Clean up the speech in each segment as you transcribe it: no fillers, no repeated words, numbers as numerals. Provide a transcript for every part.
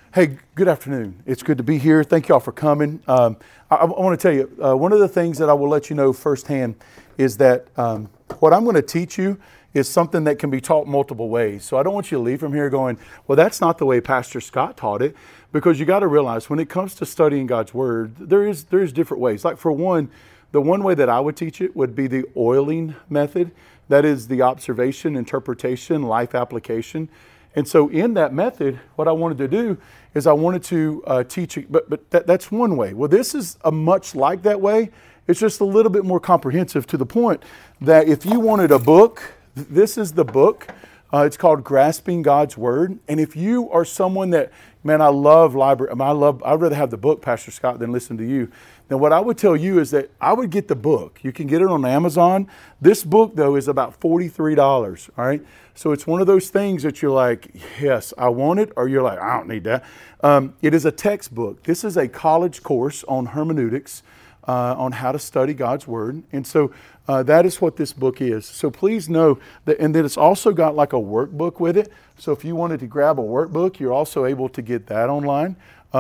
Hey, good afternoon. It's good to be here. Thank y'all for coming. I want to tell you, one of the things that I will let you know firsthand is that what I'm going to teach you is something that can be taught multiple ways. So I don't want you to leave from here going, well, that's not the way Pastor Scott taught it, because you got to realize when it comes to studying God's Word, there's different ways. Like for one, the one way that I would teach it would be the oiling method. That is the observation, interpretation, life application. And so in that method, what I wanted to do is I wanted to teach it, but that's one way. Well, this is a much like that way. It's just a little bit more comprehensive, to the point that if you wanted a book, this is the book. It's called Grasping God's Word. And if you are someone that, man, I love library, I'd rather have the book, Pastor Scott, than listen to you. Then what I would tell you is that I would get the book. You can get it on Amazon. This book, though, is about $43, all right? So it's one of those things that you're like, yes, I want it, or you're like, I don't need that. It is a textbook. This is a college course on hermeneutics, on how to study God's Word. And so that is what this book is. So please know that, and then it's also got like a workbook with it. So if you wanted to grab a workbook, you're also able to get that online.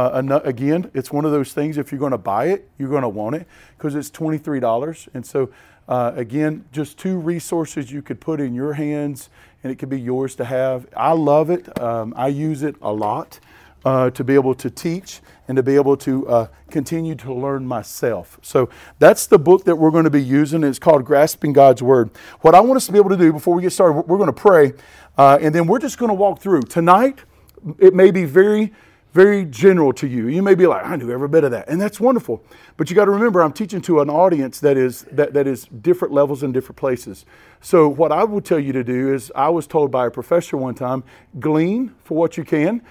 Again, it's one of those things, if you're going to buy it, you're going to want it, because it's $23. And so again, just two resources you could put in your hands, and it could be yours to have. I love it. I use it a lot to be able to teach and to be able to continue to learn myself. So that's the book that we're going to be using. It's called Grasping God's Word. What I want us to be able to do before we get started, we're going to pray, and then we're just going to walk through. Tonight, it may be very general to you. You may be like, I knew every bit of that. And that's wonderful. But you got to remember, I'm teaching to an audience that is different levels in different places. So what I would tell you to do is, I was told by a professor one time, glean for what you can,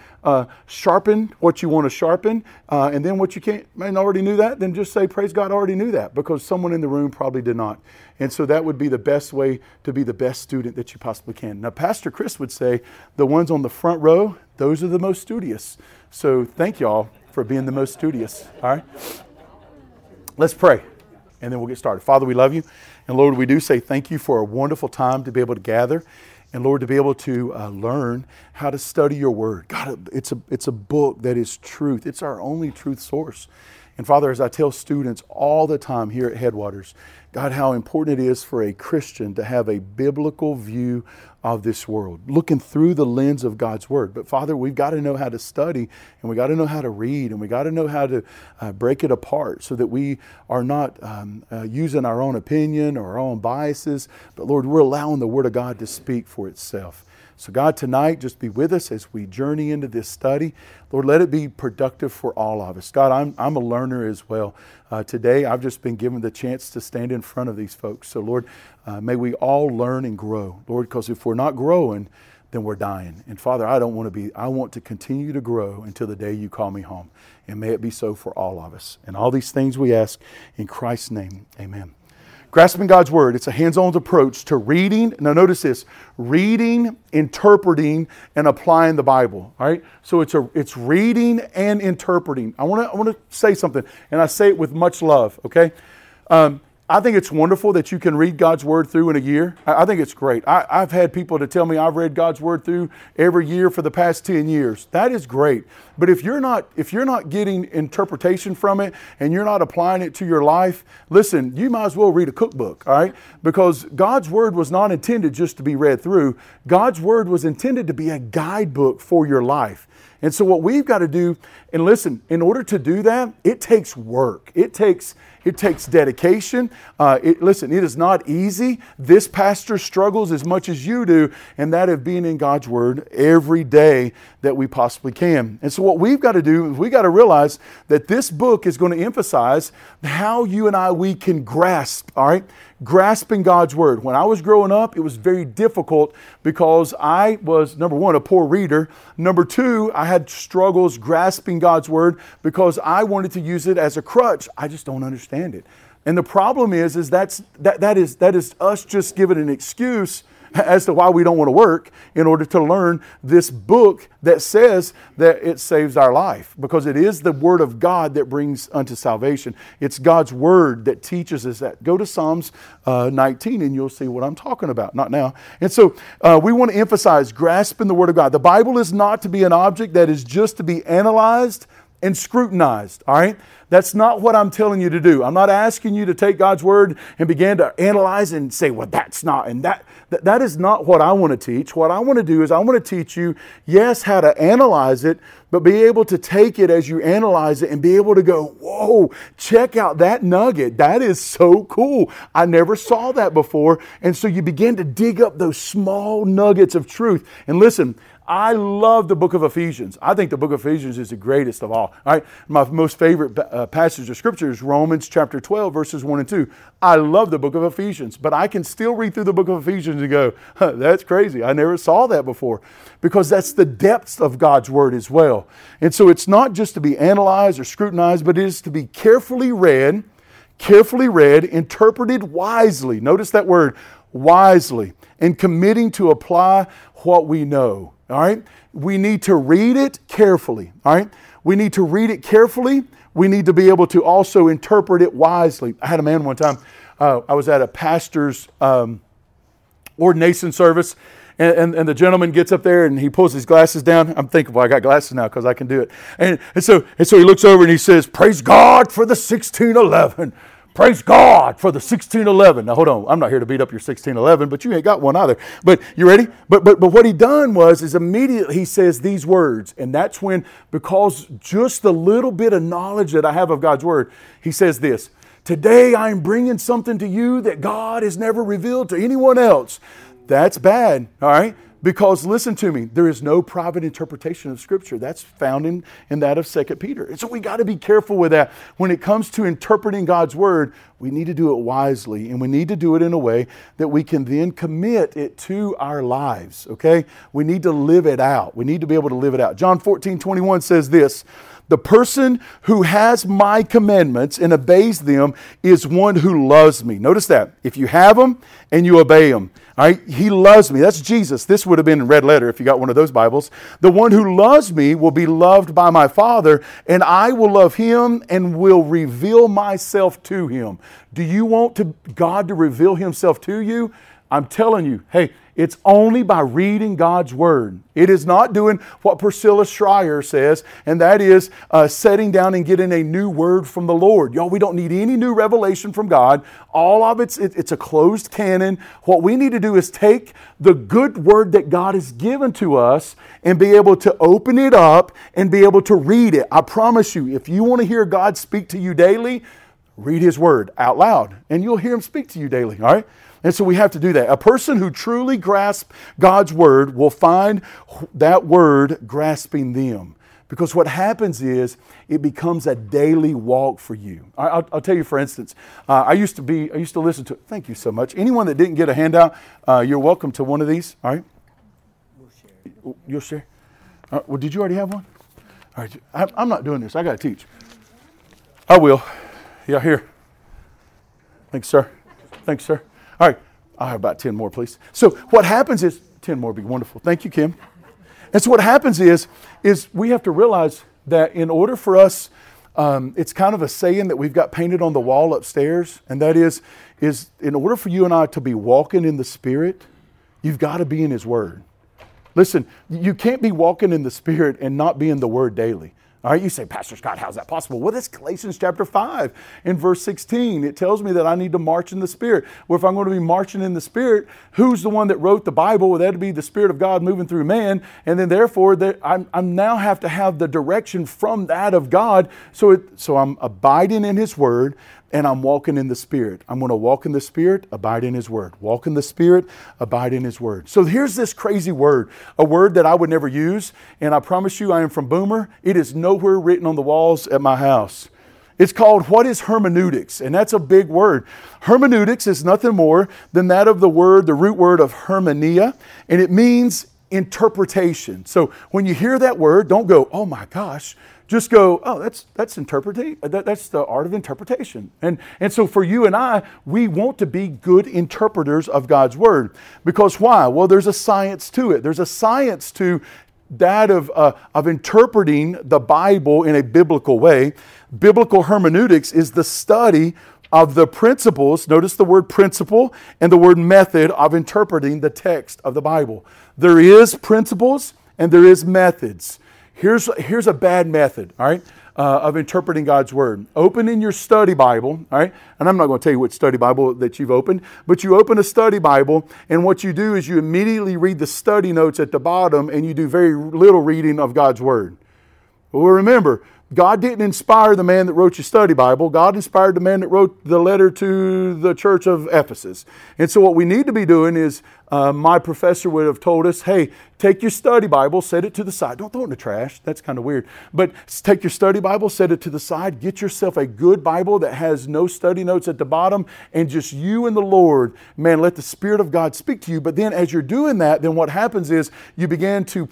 sharpen what you want to sharpen, and then what you can't, man, already knew that, then just say, praise God, I already knew that, because someone in the room probably did not. And so that would be the best way to be the best student that you possibly can. Now, Pastor Chris would say, the ones on the front row, those are the most studious. So thank y'all for being the most studious. All right. Let's pray, and then we'll get started. Father, we love you. And Lord, we do say thank you for a wonderful time to be able to gather. And Lord, to be able to learn how to study your Word. God, it's a book that is truth. It's our only truth source. And Father, as I tell students all the time here at Headwaters, God, how important it is for a Christian to have a biblical view of this world, looking through the lens of God's Word. But Father, we've got to know how to study, and we got to know how to read, and we got to know how to break it apart, so that we are not using our own opinion or our own biases, but Lord, we're allowing the Word of God to speak for itself. So God, tonight, just be with us as we journey into this study. Lord, let it be productive for all of us. God, I'm a learner as well. Today, I've just been given the chance to stand in front of these folks. So Lord, may we all learn and grow. Lord, because if we're not growing, then we're dying. And Father, I want to continue to grow until the day you call me home. And may it be so for all of us. And all these things we ask in Christ's name, amen. Grasping God's Word, it's a hands-on approach to reading. Now notice this, reading, interpreting, and applying the Bible. All right? So it's reading and interpreting. I want to say something, and I say it with much love, okay? I think it's wonderful that you can read God's Word through in a year. I think it's great. I've had people to tell me I've read God's Word through every year for the past 10 years. That is great. But if you're not getting interpretation from it, and you're not applying it to your life, listen, you might as well read a cookbook, all right? Because God's Word was not intended just to be read through. God's Word was intended to be a guidebook for your life. And so what we've got to do, and listen, in order to do that, it takes work. It takes dedication. Listen, it is not easy. This pastor struggles as much as you do, and that of being in God's Word every day that we possibly can. And so what we've got to do is we got to realize that this book is going to emphasize how you and we can grasp, all right? Grasping God's Word. When I was growing up, it was very difficult because I was, number one, a poor reader. Number two, I had struggles grasping God's Word because I wanted to use it as a crutch. I just don't understand it. And the problem is that is us just giving an excuse as to why we don't want to work in order to learn this book that says that it saves our life, because it is the Word of God that brings unto salvation. It's God's Word that teaches us that. Go to Psalms 19 and you'll see what I'm talking about. Not now. And so we want to emphasize grasping the Word of God. The Bible is not to be an object that is just to be analyzed and scrutinized, all right? That's not what I'm telling you to do. I'm not asking you to take God's Word and begin to analyze and say, well, that's not, and that is not what I want to teach. What I want to do is I want to teach you, yes, how to analyze it, but be able to take it as you analyze it and be able to go, whoa, check out that nugget. That is so cool. I never saw that before. And so you begin to dig up those small nuggets of truth. And listen, I love the book of Ephesians. I think the book of Ephesians is the greatest of all. All right? My most favorite passage of Scripture is Romans chapter 12, verses 1 and 2. I love the book of Ephesians, but I can still read through the book of Ephesians and go, that's crazy. I never saw that before, because that's the depths of God's Word as well. And so it's not just to be analyzed or scrutinized, but it is to be carefully read, interpreted wisely. Notice that word, wisely, and committing to apply what we know. All right? We need to read it carefully. All right? We need to read it carefully. We need to be able to also interpret it wisely. I had a man one time, I was at a pastor's ordination service, and the gentleman gets up there and he pulls his glasses down. I'm thinking, well, I got glasses now because I can do it. And so he looks over and he says, praise God for the 1611. Praise God for the 1611. Now, hold on. I'm not here to beat up your 1611, but you ain't got one either. But you ready? But what he done is immediately he says these words. And that's when, because just the little bit of knowledge that I have of God's Word, he says this: today I'm bringing something to you that God has never revealed to anyone else. That's bad, all right? Because listen to me, there is no private interpretation of Scripture. That's found in that of 2 Peter. And so we got to be careful with that. When it comes to interpreting God's Word, we need to do it wisely, and we need to do it in a way that we can then commit it to our lives, okay? We need to live it out. We need to be able to live it out. John 14:21 says this: the person who has my commandments and obeys them is one who loves me. Notice that. If you have them and you obey them, all right, he loves me. That's Jesus. This would have been in red letter if you got one of those Bibles. The one who loves me will be loved by my Father, and I will love him and will reveal myself to him. Do you want God to reveal himself to you? I'm telling you, hey, it's only by reading God's Word. It is not doing what Priscilla Schreier says, and that is sitting down and getting a new word from the Lord. Y'all, we don't need any new revelation from God. All of it's a closed canon. What we need to do is take the good word that God has given to us and be able to open it up and be able to read it. I promise you, if you want to hear God speak to you daily, read His Word out loud, and you'll hear Him speak to you daily, all right? And so we have to do that. A person who truly grasps God's Word will find that Word grasping them. Because what happens is it becomes a daily walk for you. I'll tell you, for instance, I used to listen to it. Thank you so much. Anyone that didn't get a handout, you're welcome to one of these. All right? We'll share. You'll share? Well, did you already have one? All right. I'm not doing this. I got to teach. I will. Yeah, here. Thanks, sir. Thanks, sir. All right, I'll have about 10 more, please. So what happens is, 10 more would be wonderful. Thank you, Kim. And so what happens is we have to realize that in order for us, it's kind of a saying that we've got painted on the wall upstairs, and that is in order for you and I to be walking in the Spirit, you've got to be in His Word. Listen, you can't be walking in the Spirit and not be in the Word daily. All right, you say, Pastor Scott, how's that possible? Well, that's Galatians chapter 5 in verse 16. It tells me that I need to march in the Spirit. Well, if I'm going to be marching in the Spirit, who's the one that wrote the Bible? Well, that'd be the Spirit of God moving through man. And then therefore, I now have to have the direction from that of God. So I'm abiding in His Word, and I'm walking in the Spirit. I'm going to walk in the Spirit, abide in His Word. Walk in the Spirit, abide in His Word. So here's this crazy word, a word that I would never use, and I promise you I am from Boomer. It is nowhere written on the walls at my house. It's called, what is hermeneutics? And that's a big word. Hermeneutics is nothing more than that of the root word of hermenia, and it means interpretation. So when you hear that word, don't go, oh my gosh. Just go, oh, that's interpreting. That's the art of interpretation. And so for you and I, we want to be good interpreters of God's Word. Because why? Well, there's a science to it. There's a science to that of interpreting the Bible in a biblical way. Biblical hermeneutics is the study of the principles, notice the word principle and the word method of interpreting the text of the Bible. There is principles and there is methods. Here's a bad method, all right, of interpreting God's Word. Open in your study Bible, all right, and I'm not going to tell you what study Bible that you've opened, but you open a study Bible, and what you do is you immediately read the study notes at the bottom, and you do very little reading of God's Word. Well, remember, God didn't inspire the man that wrote your study Bible. God inspired the man that wrote the letter to the church of Ephesus. And so what we need to be doing is, my professor would have told us, hey, take your study Bible, set it to the side. Don't throw it in the trash. That's kind of weird. But take your study Bible, set it to the side. Get yourself a good Bible that has no study notes at the bottom, and just you and the Lord. Man, let the Spirit of God speak to you. But then as you're doing that, then what happens is you begin to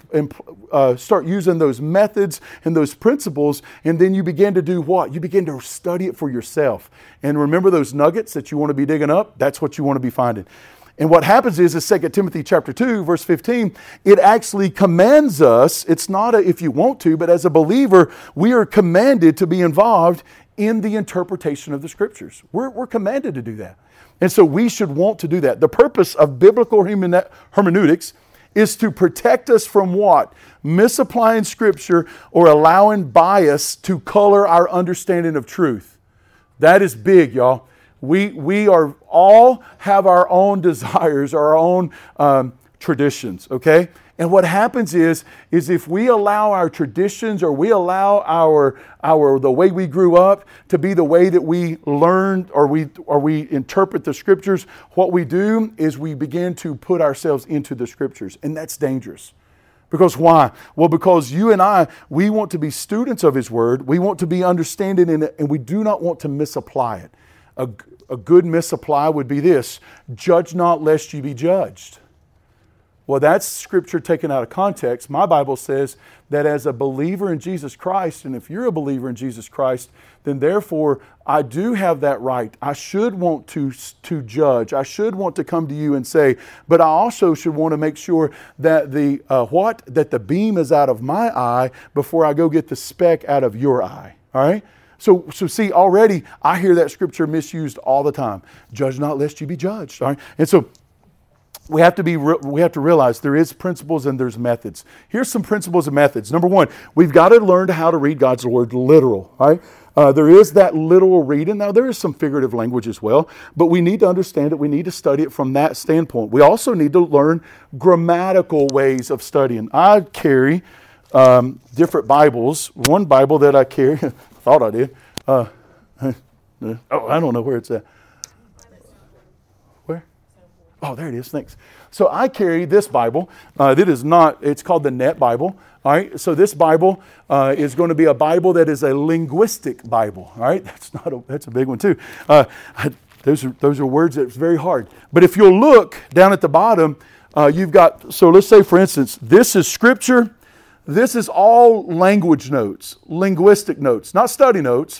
start using those methods and those principles, and then you begin to do what? You begin to study it for yourself. And remember those nuggets that you want to be digging up? That's what you want to be finding. And what happens is 2 Timothy chapter 2, verse 15, it actually commands us, it's not if you want to, but as a believer, we are commanded to be involved in the interpretation of the Scriptures. We're commanded to do that. And so we should want to do that. The purpose of biblical hermeneutics is to protect us from what? Misapplying Scripture or allowing bias to color our understanding of truth. That is big, y'all. We are all have our own desires, our own traditions, okay? And what happens is if we allow our traditions or we allow our the way we grew up to be the way that we learned or we interpret the Scriptures, what we do is we begin to put ourselves into the Scriptures, and that's dangerous. Because why? Well, because you and I, we want to be students of His Word. We want to be understanding in it, and we do not want to misapply it. A good misapply would be this: judge not lest you be judged. Well, that's Scripture taken out of context. My Bible says that as a believer in Jesus Christ, and if you're a believer in Jesus Christ, then therefore I do have that right. I should want to judge. I should want to come to you and say, but I also should want to make sure that that the beam is out of my eye before I go get the speck out of your eye. All right? So see, already I hear that Scripture misused all the time. Judge not lest you be judged. All right? And so we have to realize there is principles and there's methods. Here's some principles and methods. Number one, we've got to learn how to read God's Word literal. All right? There is that literal reading. Now, there is some figurative language as well, but we need to understand it. We need to study it from that standpoint. We also need to learn grammatical ways of studying. I carry different Bibles. One Bible that I carry, thought I did. I don't know where it's at. Where? Oh, there it is. Thanks. So I carry this Bible. It's called the Net Bible. All right. So this Bible is going to be a Bible that is a linguistic Bible. All right. That's a big one too. Those are words that's very hard. But if you'll look down at the bottom, you've got, so let's say for instance, this is Scripture. This is all language notes, linguistic notes, not study notes.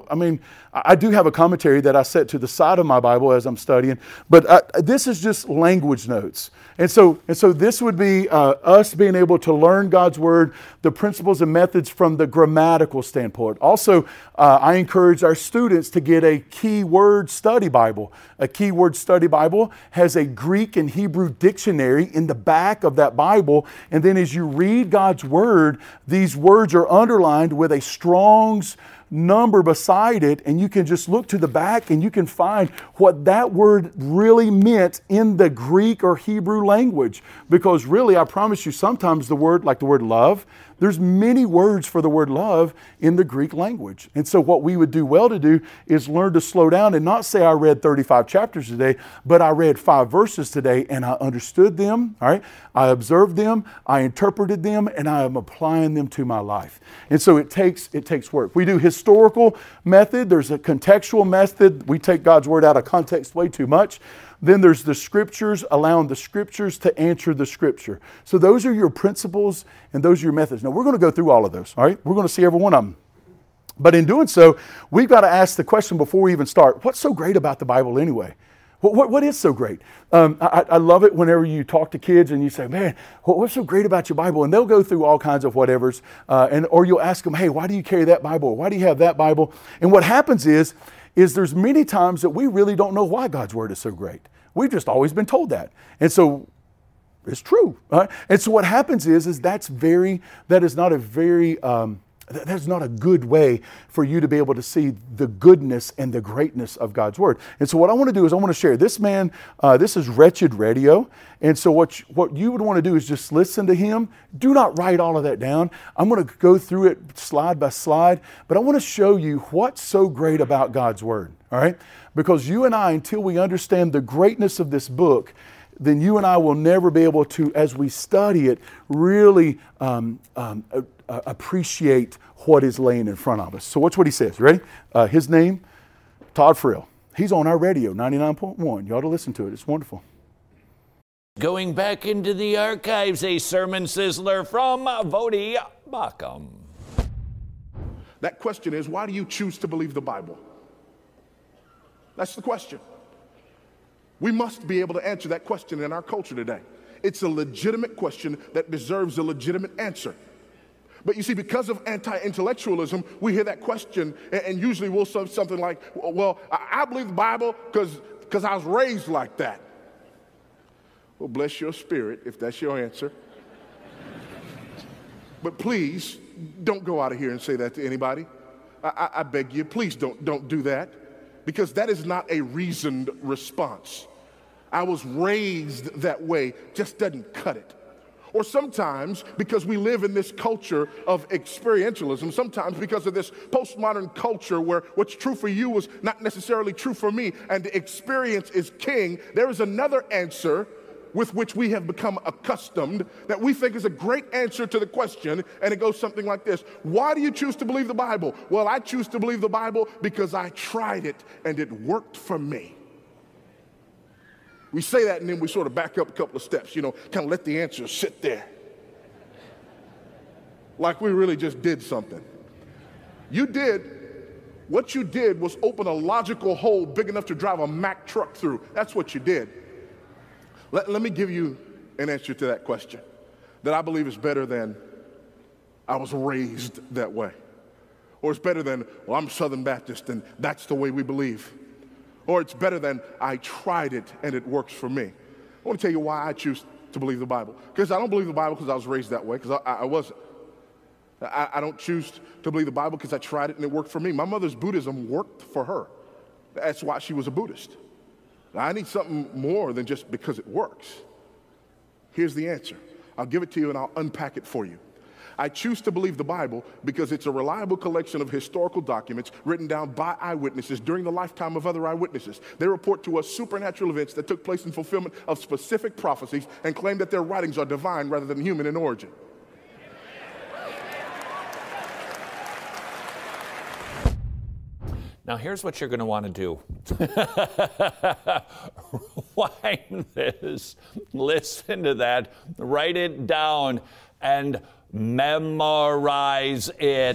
I do have a commentary that I set to the side of my Bible as I'm studying, but this is just language notes. And so this would be us being able to learn God's Word, the principles and methods from the grammatical standpoint. Also, I encourage our students to get a keyword study Bible. A keyword study Bible has a Greek and Hebrew dictionary in the back of that Bible, and then as you read God's Word, these words are underlined with a Strong's number beside it, and you can just look to the back and you can find what that word really meant in the Greek or Hebrew language. Because really, I promise you, sometimes the word, like the word love, there's many words for the word love in the Greek language. And so what we would do well to do is learn to slow down and not say I read 35 chapters today, but I read 5 verses today and I understood them, all right? I observed them, I interpreted them, and I am applying them to my life. And so it takes work. We do historical method. There's a contextual method. We take God's Word out of context way too much. Then there's the Scriptures, allowing the Scriptures to answer the Scripture. So those are your principles and those are your methods. Now we're going to go through all of those, all right? We're going to see every one of them. But in doing so, we've got to ask the question before we even start, what's so great about the Bible anyway? What is so great? I love it whenever you talk to kids and you say, man, what's so great about your Bible? And they'll go through all kinds of whatevers. Or you'll ask them, hey, why do you carry that Bible? Or why do you have that Bible? And what happens is there's many times that we really don't know why God's Word is so great. We've just always been told that. And so it's true. Right? And so what happens is that is not a very... That's not a good way for you to be able to see the goodness and the greatness of God's Word. And so what I want to do is I want to share. This man, this is Wretched Radio. And so what you would want to do is just listen to him. Do not write all of that down. I'm going to go through it slide by slide. But I want to show you what's so great about God's Word. All right? Because you and I, until we understand the greatness of this book, then you and I will never be able to, as we study it, really appreciate what is laying in front of us. So watch what he says. Ready? His name, Todd Friel. He's on our radio, 99.1. You ought to listen to it. It's wonderful. Going back into the archives, a sermon sizzler from Voddie Baucham. That question is, why do you choose to believe the Bible? That's the question. We must be able to answer that question in our culture today. It's a legitimate question that deserves a legitimate answer. But you see, because of anti-intellectualism, we hear that question, and usually we'll say something like, well, I believe the Bible because I was raised like that. Well, bless your spirit if that's your answer. But please, don't go out of here and say that to anybody. I beg you, please don't do that, because that is not a reasoned response. I was raised that way just doesn't cut it. Or sometimes, because we live in this culture of experientialism, sometimes because of this postmodern culture where what's true for you is not necessarily true for me, and the experience is king, there is another answer with which we have become accustomed that we think is a great answer to the question, and it goes something like this. Why do you choose to believe the Bible? Well, I choose to believe the Bible because I tried it and it worked for me. We say that and then we sort of back up a couple of steps, kind of let the answer sit there. Like we really just did something. What you did was open a logical hole big enough to drive a Mack truck through. That's what you did. Let me give you an answer to that question that I believe is better than I was raised that way. Or it's better than, well, I'm Southern Baptist and that's the way we believe. Or it's better than I tried it and it works for me. I want to tell you why I choose to believe the Bible. Because I don't believe the Bible because I was raised that way, because I wasn't. I don't choose to believe the Bible because I tried it and it worked for me. My mother's Buddhism worked for her. That's why she was a Buddhist. Now, I need something more than just because it works. Here's the answer. I'll give it to you and I'll unpack it for you. I choose to believe the Bible because it's a reliable collection of historical documents written down by eyewitnesses during the lifetime of other eyewitnesses. They report to us supernatural events that took place in fulfillment of specific prophecies and claim that their writings are divine rather than human in origin. Now, here's what you're going to want to do. Wind this, listen to that, write it down, and memorize it.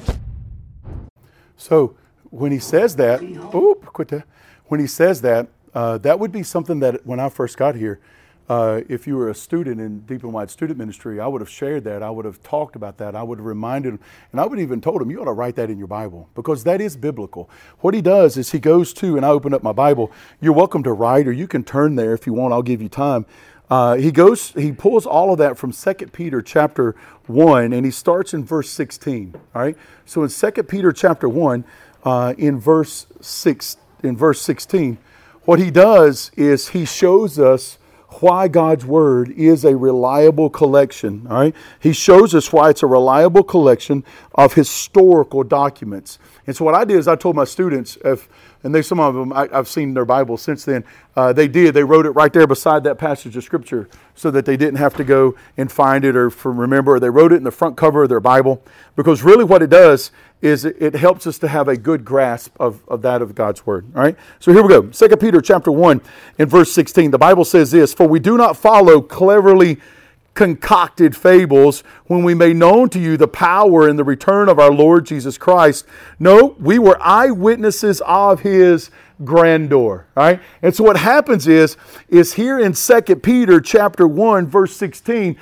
So when he says that, when he says that, that would be something that when I first got here, if you were a student in Deep and Wide Student Ministry, I would have shared that. I would have talked about that. I would have reminded him, and I would have even told him, you ought to write that in your Bible, because that is biblical. What he does is he goes to, and I open up my Bible. You're welcome to write, or you can turn there if you want. I'll give you time. He pulls all of that from 2 Peter chapter 1, and he starts in verse 16. All right. So in 2 Peter chapter 1, in verse 16, what he does is he shows us why God's Word is a reliable collection. All right. He shows us why it's a reliable collection of historical documents. And so what I did is I told my students, some of them I've seen their Bibles since then. They wrote it right there beside that passage of Scripture so that they didn't have to go and find it or remember, or they wrote it in the front cover of their Bible, because really what it does is it helps us to have a good grasp of God's Word. All right? So here we go. 2 Peter chapter 1 and verse 16. The Bible says this, "For we do not follow cleverly concocted fables when we made known to you the power and the return of our Lord Jesus Christ. No, we were eyewitnesses of His grandeur." All right? And so what happens is here in 2 Peter chapter 1 verse 16,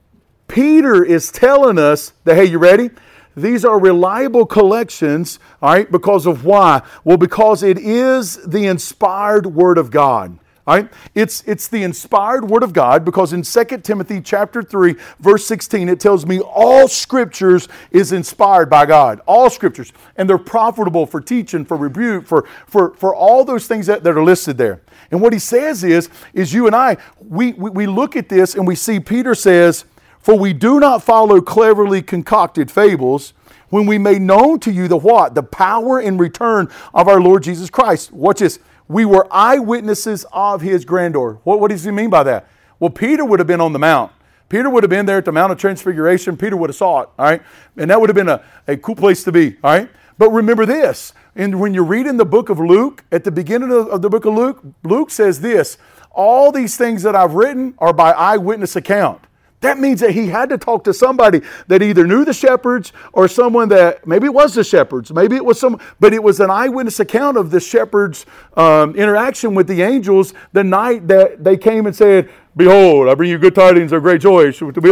Peter is telling us that, hey, you ready? These are reliable collections, all right? Because of why? Well, because it is the inspired Word of God. All right? It's the inspired Word of God, because in 2 Timothy chapter 3, verse 16, it tells me all Scriptures is inspired by God. All Scriptures. And they're profitable for teaching, for rebuke, for all those things that are listed there. And what he says is you and I, we look at this and we see Peter says, "For we do not follow cleverly concocted fables when we made known to you the what? The power and return of our Lord Jesus Christ." Watch this. "We were eyewitnesses of His grandeur." What does he mean by that? Well, Peter would have been on the mount. Peter would have been there at the Mount of Transfiguration. Peter would have saw it, all right? And that would have been a cool place to be, all right? But remember this, and when you read in the book of Luke, at the beginning of the book of Luke, Luke says this, "All these things that I've written are by eyewitness account." That means that he had to talk to somebody that either knew the shepherds or someone that, maybe it was the shepherds, maybe it was but it was an eyewitness account of the shepherds' interaction with the angels the night that they came and said, "Behold, I bring you good tidings of great joy."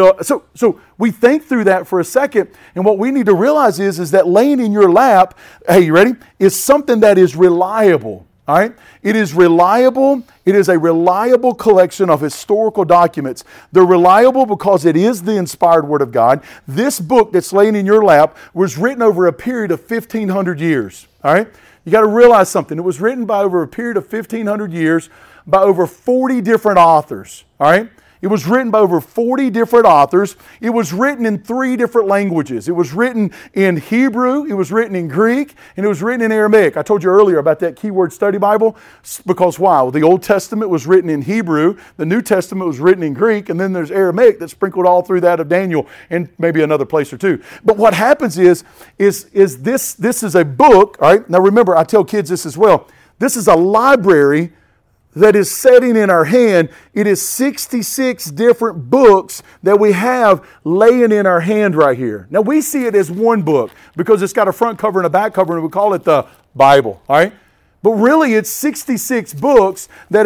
So we think through that for a second, and what we need to realize is that laying in your lap, hey, you ready, is something that is reliable. All right? It is reliable. It is a reliable collection of historical documents. They're reliable because it is the inspired Word of God. This book that's laying in your lap was written over a period of 1,500 years. All right? You got to realize something. It was written by over a period of 1,500 years by over 40 different authors. All right? It was written by over 40 different authors. It was written in 3 different languages. It was written in Hebrew, it was written in Greek, and it was written in Aramaic. I told you earlier about that Keyword Study Bible. Because why? Well, the Old Testament was written in Hebrew, the New Testament was written in Greek, and then there's Aramaic that's sprinkled all through that of Daniel and maybe another place or two. But what happens is this is a book, all right? Now remember, I tell kids this as well. This is a library that is sitting in our hand. It is 66 different books that we have laying in our hand right here. Now we see it as one book because it's got a front cover and a back cover, and we call it the Bible, all right? But really it's 66 books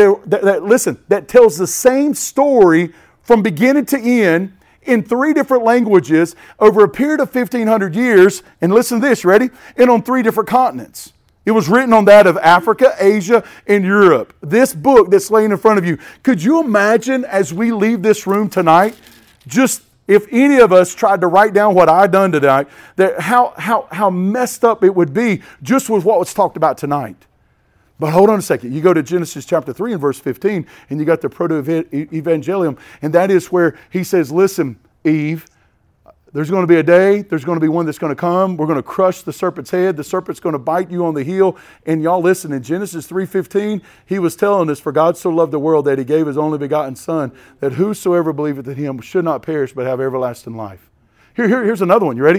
that tells the same story from beginning to end in 3 different languages over a period of 1,500 years. And listen to this, you ready? And on 3 different continents. It was written on that of Africa, Asia, and Europe. This book that's laying in front of you. Could you imagine as we leave this room tonight, just if any of us tried to write down what I've done tonight, that how messed up it would be just with what was talked about tonight. But hold on a second. You go to Genesis chapter 3 and verse 15, and you got the Proto-Evangelium, and that is where he says, "Listen, Eve, there's going to be a day, there's going to be one that's going to come. We're going to crush the serpent's head. The serpent's going to bite you on the heel." And y'all listen, in Genesis 3:15, he was telling us, "For God so loved the world that He gave His only begotten Son, that whosoever believeth in Him should not perish but have everlasting life." Here's another one. You ready?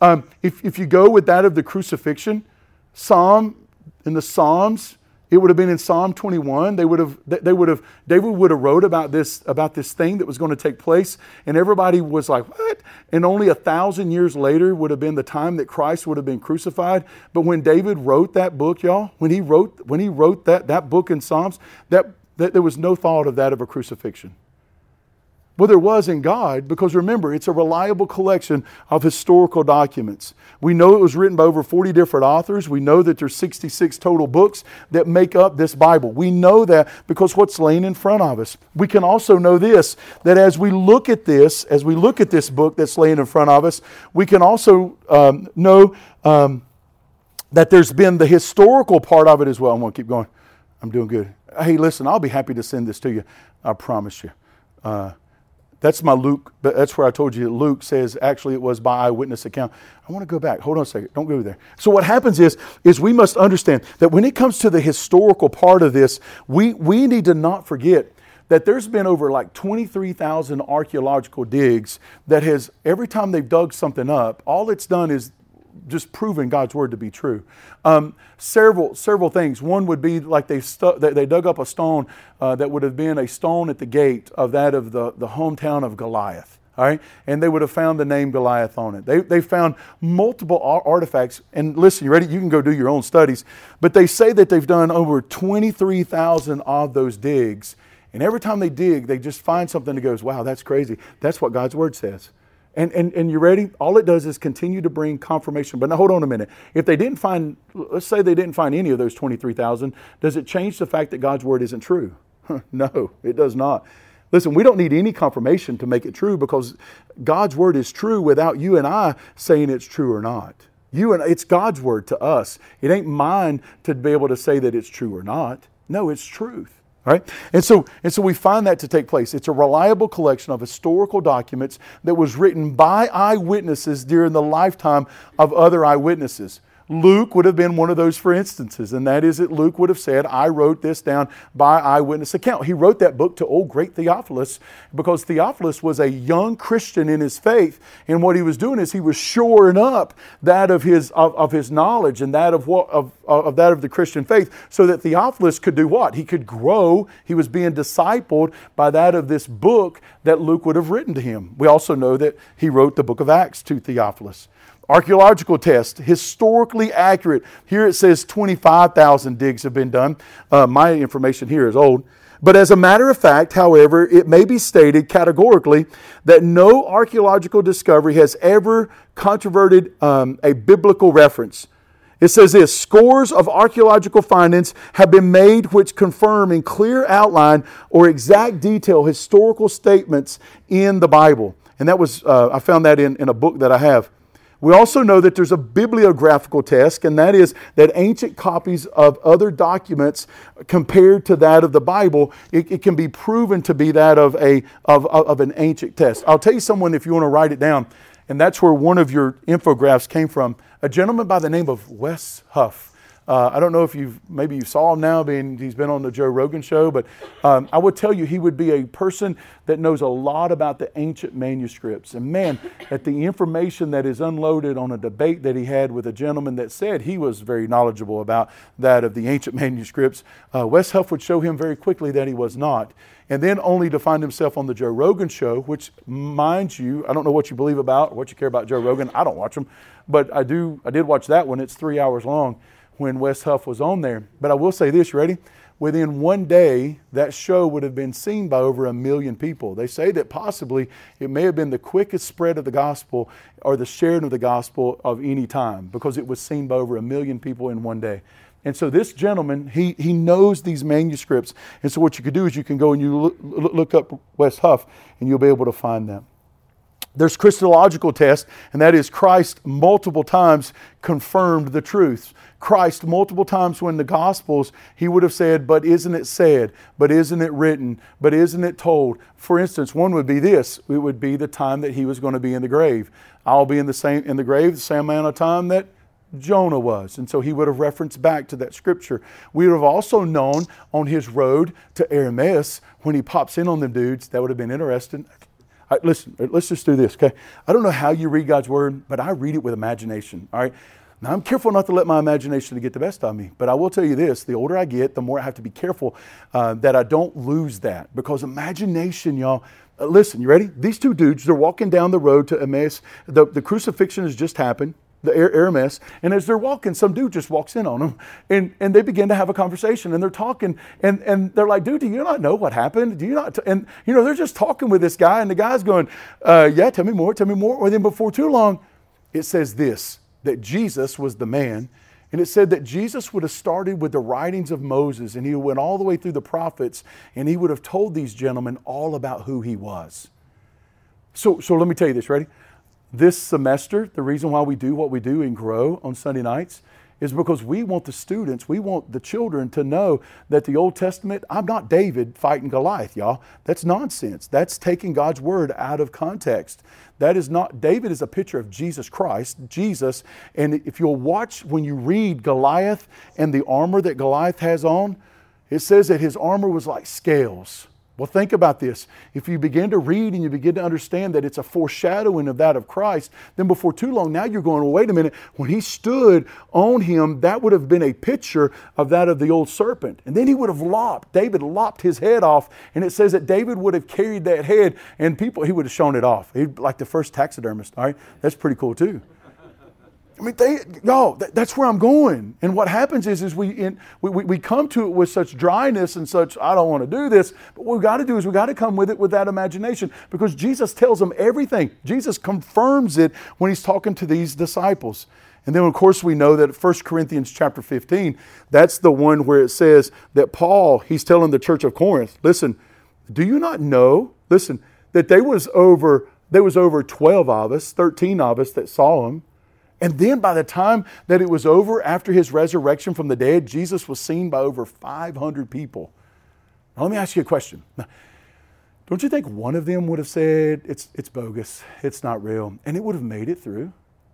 If you go with that of the crucifixion, in the Psalms, it would have been in Psalm 21. David would have wrote about this thing that was going to take place, and everybody was like, "What?" And only 1,000 years later would have been the time that Christ would have been crucified. But when David wrote that book, y'all, when he wrote that book in Psalms, that there was no thought of that of a crucifixion. Well, there was in God, because remember, it's a reliable collection of historical documents. We know it was written by over 40 different authors. We know that there's 66 total books that make up this Bible. We know that because what's laying in front of us. We can also know this, that as we look at this book that's laying in front of us, we can also know that there's been the historical part of it as well. I'm going to keep going. I'm doing good. Hey, listen, I'll be happy to send this to you. I promise you. That's my Luke, but that's where I told you that Luke says actually it was by eyewitness account. I want to go back. Hold on a second. Don't go there. So what happens is we must understand that when it comes to the historical part of this, we need to not forget that there's been over like 23,000 archaeological digs that has, every time they've dug something up, all it's done is just proven God's word to be true. Several things. One would be like they dug up a stone that would have been a stone at the gate of that of the hometown of Goliath. All right, and they would have found the name Goliath on it. They found multiple artifacts. And listen, you ready? You can go do your own studies. But they say that they've done over 23,000 of those digs. And every time they dig, they just find something that goes, wow, that's crazy. That's what God's word says. And you ready? All it does is continue to bring confirmation. But now hold on a minute. If they didn't find, let's say they didn't find any of those 23,000, does it change the fact that God's word isn't true? No, it does not. Listen, we don't need any confirmation to make it true, because God's word is true without you and I saying it's true or not. It's God's word to us. It ain't mine to be able to say that it's true or not. No, it's truth. All right? And so we find that to take place. It's a reliable collection of historical documents that was written by eyewitnesses during the lifetime of other eyewitnesses. Luke would have been one of those for instances, and that is that Luke would have said, I wrote this down by eyewitness account. He wrote that book to old great Theophilus, because Theophilus was a young Christian in his faith, and what he was doing is he was shoring up that of his knowledge and that of the Christian faith, so that Theophilus could do what? He could grow. He was being discipled by that of this book that Luke would have written to him. We also know that he wrote the book of Acts to Theophilus. Archaeological test, historically accurate. Here it says 25,000 digs have been done. My information here is old. But as a matter of fact, however, it may be stated categorically that no archaeological discovery has ever controverted a biblical reference. It says this: scores of archaeological findings have been made which confirm in clear outline or exact detail historical statements in the Bible. And that was, I found that in a book that I have. We also know that there's a bibliographical test, and that is that ancient copies of other documents compared to that of the Bible, it can be proven to be that of an ancient text. I'll tell you someone, if you want to write it down, and that's where one of your infographs came from, a gentleman by the name of Wes Huff. I don't know if maybe you saw him now, he's been on the Joe Rogan show, but I would tell you he would be a person that knows a lot about the ancient manuscripts. And man, at the information that is unloaded on a debate that he had with a gentleman that said he was very knowledgeable about that of the ancient manuscripts, Wes Huff would show him very quickly that he was not. And then only to find himself on the Joe Rogan show, which, mind you, I don't know what you believe about or what you care about Joe Rogan. I don't watch them, but I did watch that one. It's 3 hours long when Wes Huff was on there. But I will say this, you ready? Within one day, that show would have been seen by over 1 million people. They say that possibly it may have been the quickest spread of the gospel or the sharing of the gospel of any time, because it was seen by over 1 million people in one day. And so this gentleman, he knows these manuscripts. And so what you could do is you can go and you look up Wes Huff, and you'll be able to find them. There's Christological test, and that is Christ multiple times confirmed the truths. Christ multiple times when the Gospels, he would have said, but isn't it said? But isn't it written? But isn't it told? For instance, one would be this. It would be the time that he was going to be in the grave. I'll be in the grave the same amount of time that Jonah was. And so he would have referenced back to that scripture. We would have also known on his road to Emmaus, when he pops in on them dudes, that would have been interesting. Listen, let's just do this, okay? I don't know how you read God's word, but I read it with imagination, all right? Now, I'm careful not to let my imagination get the best of me, but I will tell you this: the older I get, the more I have to be careful that I don't lose that, because imagination, y'all, listen, you ready? These two dudes, they're walking down the road to Emmaus. The crucifixion has just happened. The Aramis, and as they're walking, some dude just walks in on them, and they begin to have a conversation, and they're talking, and they're like, dude, do you not know what happened? Do you not? And they're just talking with this guy, and the guy's going, yeah, tell me more. Or then before too long, it says this, that Jesus was the man, and it said that Jesus would have started with the writings of Moses, and he went all the way through the prophets, and he would have told these gentlemen all about who he was. So let me tell you this, ready? This semester, the reason why we do what we do and grow on Sunday nights is because we want the students, we want the children to know that the Old Testament, I'm not David fighting Goliath, y'all. That's nonsense. That's taking God's word out of context. That is not, David is a picture of Jesus Christ, Jesus. And if you'll watch, when you read Goliath and the armor that Goliath has on, it says that his armor was like scales. Well, think about this. If you begin to read and you begin to understand that it's a foreshadowing of that of Christ, then before too long, now you're going, well, wait a minute. When he stood on him, that would have been a picture of that of the old serpent. And then he would have David lopped his head off. And it says that David would have carried that head and he would have shown it off. He'd like the first taxidermist. All right. That's pretty cool too. I mean, that's where I'm going. And what happens is we come to it with such dryness and such, I don't want to do this. But what we've got to do is we've got to come with it with that imagination, because Jesus tells them everything. Jesus confirms it when he's talking to these disciples. And then, of course, we know that 1 Corinthians chapter 15, that's the one where it says that Paul, he's telling the church of Corinth, listen, do you not know, that there was over 12 of us, 13 of us that saw him. And then by the time that it was over, after his resurrection from the dead, Jesus was seen by over 500 people. Now, let me ask you a question. Don't you think one of them would have said, it's bogus, it's not real, and it would have made it through?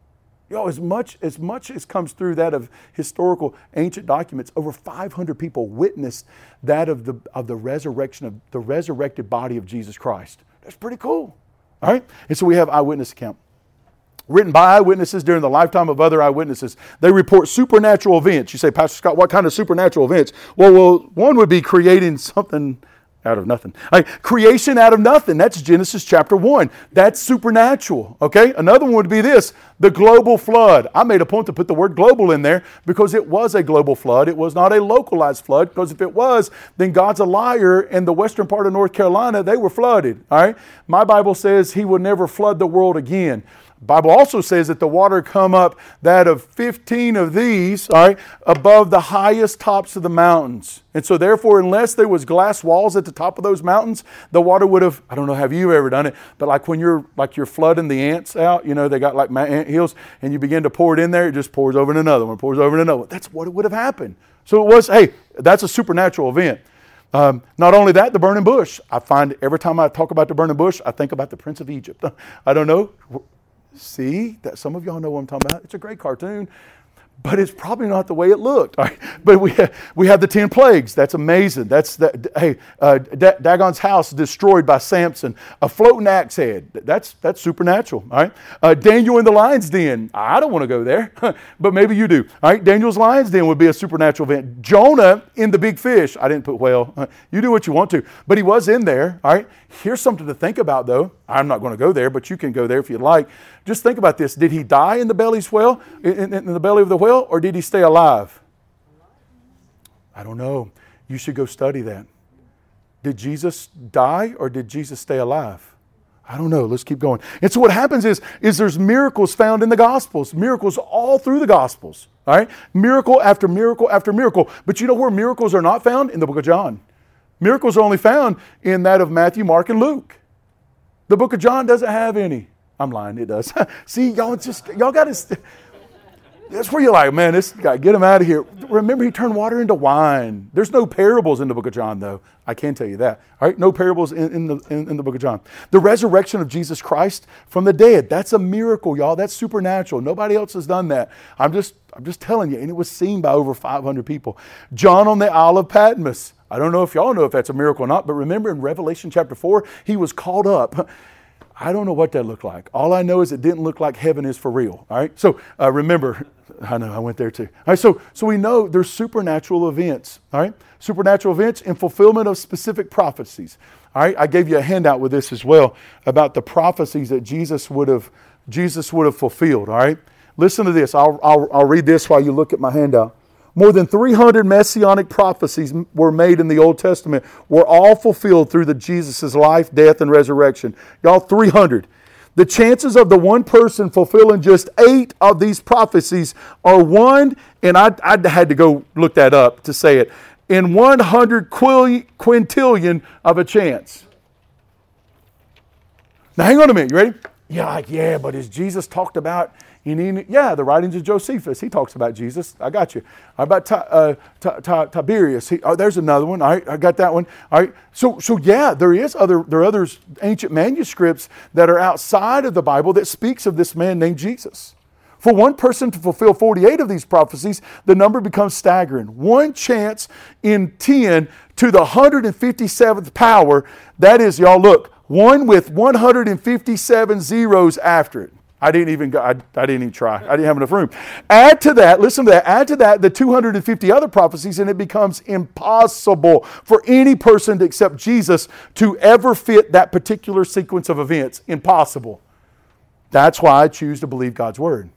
As much as comes through that of historical ancient documents, over 500 people witnessed that of the resurrection of the resurrected body of Jesus Christ. That's pretty cool. All right? And so we have eyewitness account. Written by eyewitnesses during the lifetime of other eyewitnesses. They report supernatural events. You say, Pastor Scott, what kind of supernatural events? Well, one would be creating something out of nothing. Creation out of nothing. That's Genesis chapter 1. That's supernatural. Okay? Another one would be this, the global flood. I made a point to put the word global in there because it was a global flood. It was not a localized flood, because if it was, then God's a liar, and the western part of North Carolina, they were flooded. All right? My Bible says he will never flood the world again. The Bible also says that the water come up that of 15 of these, all right, above the highest tops of the mountains. And so therefore, unless there was glass walls at the top of those mountains, the water would have, I don't know, have you ever done it, but like when you're flooding the ants out, they got like ant hills, and you begin to pour it in there, it just pours over in another one, pours over in another one. That's what would have happened. So it was, that's a supernatural event. Not only that, the burning bush. I find every time I talk about the burning bush, I think about the Prince of Egypt. I don't know. See, that some of y'all know what I'm talking about. It's a great cartoon, but it's probably not the way it looked. All right? But we have the 10 plagues. That's amazing. Dagon's house destroyed by Samson. A floating axe head. That's supernatural. All right. Daniel in the lion's den. I don't want to go there, but maybe you do. All right. Daniel's lion's den would be a supernatural event. Jonah in the big fish. I didn't put whale. You do what you want to, but he was in there. All right. Here's something to think about, though. I'm not going to go there, but you can go there if you'd like. Just think about this. Did he die in the belly's whale, in the belly of the whale, or did he stay alive? I don't know. You should go study that. Did Jesus die, or did Jesus stay alive? I don't know. Let's keep going. And so what happens is there's miracles found in the Gospels. Miracles all through the Gospels. All right? Miracle after miracle after miracle. But you know where miracles are not found? In the book of John. Miracles are only found in that of Matthew, Mark, and Luke. The book of John doesn't have any. I'm lying, it does. See, y'all got to, that's where you're like, man, this guy, get him out of here. Remember, he turned water into wine. There's no parables in the book of John, though. I can tell you that. All right, no parables in the book of John. The resurrection of Jesus Christ from the dead, that's a miracle, y'all. That's supernatural. Nobody else has done that. I'm just telling you, and it was seen by over 500 people. John on the Isle of Patmos. I don't know if y'all know if that's a miracle or not, but remember in Revelation chapter 4, he was caught up. I don't know what that looked like. All I know is it didn't look like heaven is for real. All right. So remember, I know I went there too. All right. So we know there's supernatural events. All right. Supernatural events in fulfillment of specific prophecies. All right. I gave you a handout with this as well about the prophecies that Jesus would have fulfilled. All right. Listen to this. I'll read this while you look at my handout. More than 300 messianic prophecies were made in the Old Testament, were all fulfilled through Jesus' life, death, and resurrection. Y'all, 300. The chances of the one person fulfilling just 8 of these prophecies are 1, and I had to go look that up to say it, in 100 quintillion of a chance. Now hang on a minute, you ready? You're like, yeah, but is Jesus talked about the writings of Josephus, he talks about Jesus. I got you. How about Tiberius? There's another one. All right, I got that one. All right. So yeah, there are other ancient manuscripts that are outside of the Bible that speaks of this man named Jesus. For one person to fulfill 48 of these prophecies, the number becomes staggering. One chance in 10 to the 157th power. That is, y'all look, one with 157 zeros after it. I didn't even try. I didn't have enough room. Add to that, listen to that, add to that the 250 other prophecies, and it becomes impossible for any person to accept Jesus to ever fit that particular sequence of events. Impossible. That's why I choose to believe God's Word.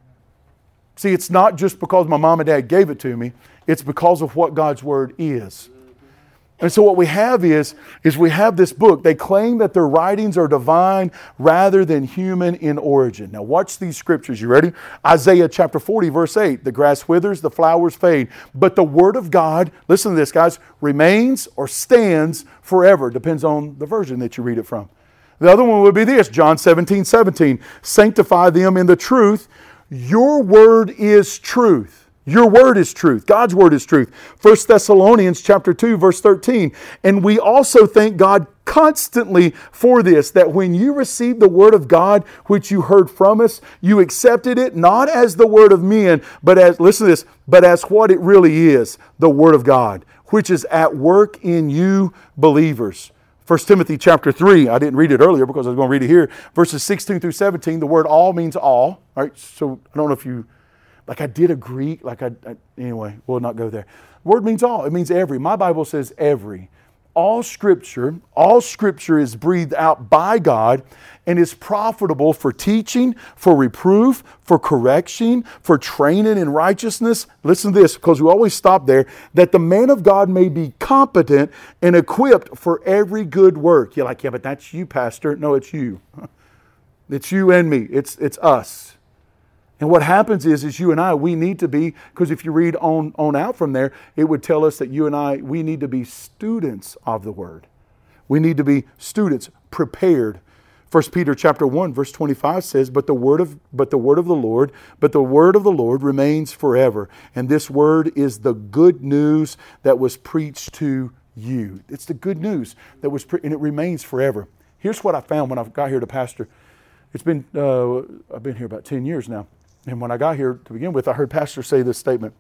See, it's not just because my mom and dad gave it to me. It's because of what God's Word is. And so what we have is we have this book. They claim that their writings are divine rather than human in origin. Now watch these scriptures. You ready? Isaiah chapter 40, verse 8. The grass withers, the flowers fade. But the Word of God, listen to this, guys, remains or stands forever. Depends on the version that you read it from. The other one would be this, John 17:17. Sanctify them in the truth. Your word is truth. Your word is truth. God's word is truth. 1 Thessalonians chapter 2, verse 13. And we also thank God constantly for this, that when you received the word of God, which you heard from us, you accepted it not as the word of men, but as, listen to this, but as what it really is, the word of God, which is at work in you believers. 1 Timothy chapter 3, I didn't read it earlier because I was going to read it here. Verses 16 through 17, the word all means all. All right, so I don't know if you... I did a Greek, anyway, we'll not go there. Word means all. It means every. My Bible says every. All Scripture is breathed out by God and is profitable for teaching, for reproof, for correction, for training in righteousness. Listen to this, because we always stop there. That the man of God may be competent and equipped for every good work. You're like, yeah, but that's you, Pastor. No, it's you. It's you and me. It's us. And what happens is you and I, we need to be, because if you read on out from there, it would tell us that you and I, we need to be students of the Word. We need to be students, prepared. 1 Peter chapter 1, verse 25 says, But the word of the Lord remains forever. And this word is the good news that was preached to you. It's the good news that was and it remains forever. Here's what I found when I got here to pastor. I've been here about 10 years now. And when I got here to begin with, I heard pastors say this statement.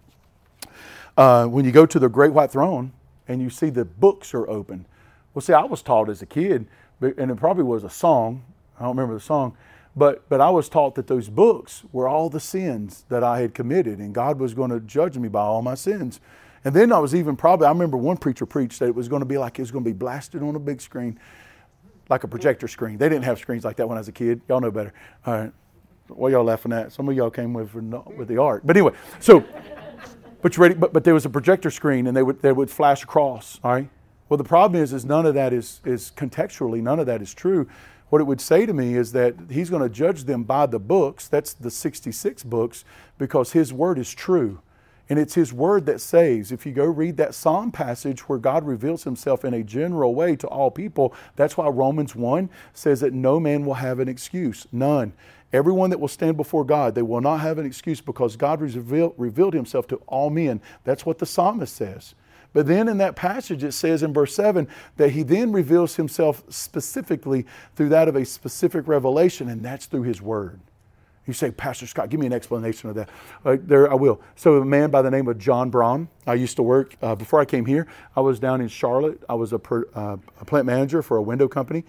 When you go to the great white throne and you see the books are open. Well, see, I was taught as a kid, and it probably was a song. I don't remember the song. But I was taught that those books were all the sins that I had committed, and God was going to judge me by all my sins. And then I remember one preacher preached that it was going to be blasted on a big screen, like a projector screen. They didn't have screens like that when I was a kid. Y'all know better. All right. What y'all laughing at? Some of y'all came with the ark. But anyway, so, but you ready? But there was a projector screen, and they would flash across. All right. Well, the problem is none of that is contextually, none of that is true. What it would say to me is that He's going to judge them by the books. That's the 66 books, because His word is true. And it's His word that saves. If you go read that Psalm passage where God reveals Himself in a general way to all people, that's why Romans 1 says that no man will have an excuse. None. Everyone that will stand before God, they will not have an excuse because God revealed Himself to all men. That's what the psalmist says. But then in that passage it says in verse 7 that He then reveals Himself specifically through that of a specific revelation, and that's through His word. You say, Pastor Scott, give me an explanation of that. There, I will. So a man by the name of John Braun, I used to work, before I came here, I was down in Charlotte. I was a plant manager for a window company.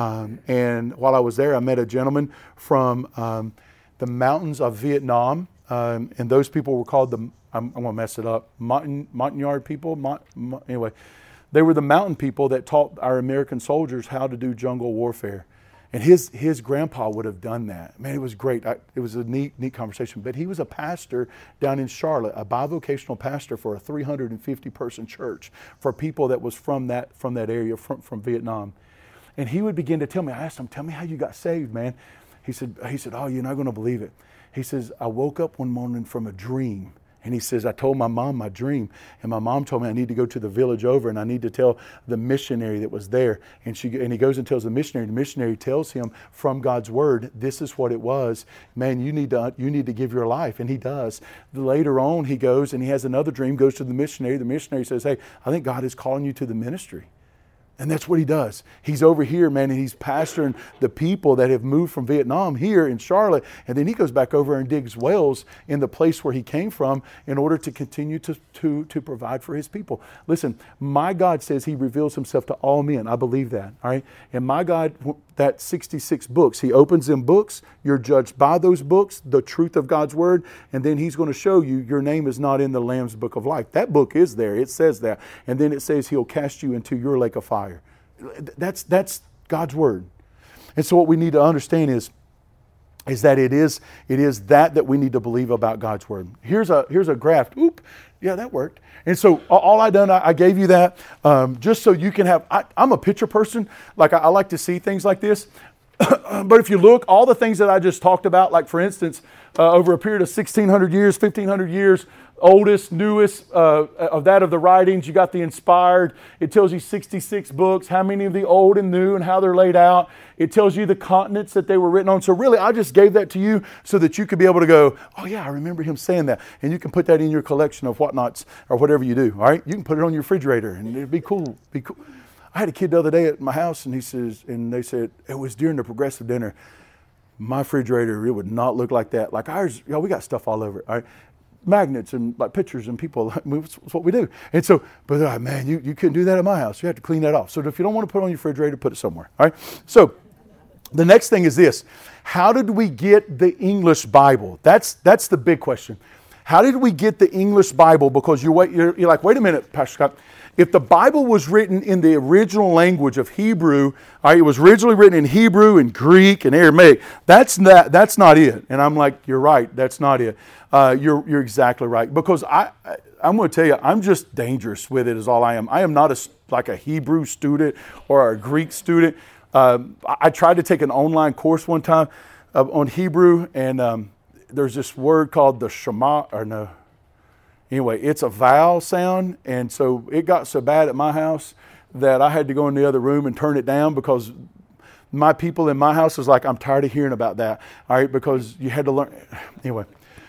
And while I was there, I met a gentleman from the mountains of Vietnam. And those people were called I'm going to mess it up, Montagnard people. Anyway, they were the mountain people that taught our American soldiers how to do jungle warfare. And his grandpa would have done that. Man, it was great. It was a neat conversation. But he was a pastor down in Charlotte, a bivocational pastor for a 350-person church for people that was from that area, from Vietnam. And he would begin to tell me. I asked him, "Tell me how you got saved, man." He said, "Oh, you're not going to believe it." He says, "I woke up one morning from a dream." And he says, I told my mom my dream, and my mom told me I need to go to the village over and I need to tell the missionary that was there. And he goes and tells the missionary tells him from God's word, this is what it was. Man, you need to give your life. And he does. Later on, he goes and he has another dream, goes to the missionary. The missionary says, hey, I think God is calling you to the ministry. And that's what he does. He's over here, man, and he's pastoring the people that have moved from Vietnam here in Charlotte. And then he goes back over and digs wells in the place where he came from in order to continue to provide for his people. Listen, my God says he reveals himself to all men. I believe that, all right? And my God, that 66 books, he opens them books. You're judged by those books, the truth of God's word. And then he's going to show you your name is not in the Lamb's book of life. That book is there. It says that. And then it says he'll cast you into your lake of fire. That's God's word. And so what we need to understand is that it is that we need to believe about God's word. Here's a graph. Oop, yeah, that worked. And so all I gave you that just so you can have. I'm a picture person. Like I like to see things like this. But if you look, all the things that I just talked about, like for instance, over a period of 1,600 years, 1,500 years, oldest, newest of that of the writings, you got the inspired. It tells you 66 books, how many of the old and new and how they're laid out. It tells you the continents that they were written on. So really, I just gave that to you so that you could be able to go, oh yeah, I remember him saying that. And you can put that in your collection of whatnots or whatever you do, all right? You can put it on your refrigerator and it'd be cool. I had a kid the other day at my house and they said, it was during the progressive dinner. My refrigerator, it would not look like that. Like ours, we got stuff all over it, all right? Magnets and like pictures and people. That's what we do. And so, but man, you couldn't do that at my house. You have to clean that off. So if you don't want to put it on your refrigerator, put it somewhere. All right. So the next thing is this: how did we get the English Bible? That's the big question. How did we get the English Bible? Because you're like, wait a minute, Pastor Scott. If the Bible was written in the original language of Hebrew, all right, it was originally written in Hebrew and Greek and Aramaic. That's not it. And I'm like, you're right. That's not it. You're exactly right. Because I'm going to tell you, I'm just dangerous with it is all I am. I am not like a Hebrew student or a Greek student. I tried to take an online course one time on Hebrew, and there's this word called the Shema, or no. Anyway, it's a vowel sound, and so it got so bad at my house that I had to go in the other room and turn it down because my people in my house was like, I'm tired of hearing about that, all right, because you had to learn. Anyway.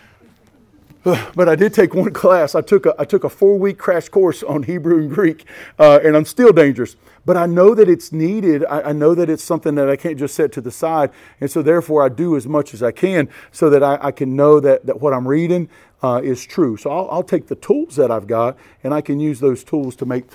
But I did take one class. I took a 4-week crash course on Hebrew and Greek, and I'm still dangerous. But I know that it's needed. I know that it's something that I can't just set to the side. And so therefore I do as much as I can so that I can know that what I'm reading is true. So I'll take the tools that I've got and I can use those tools to make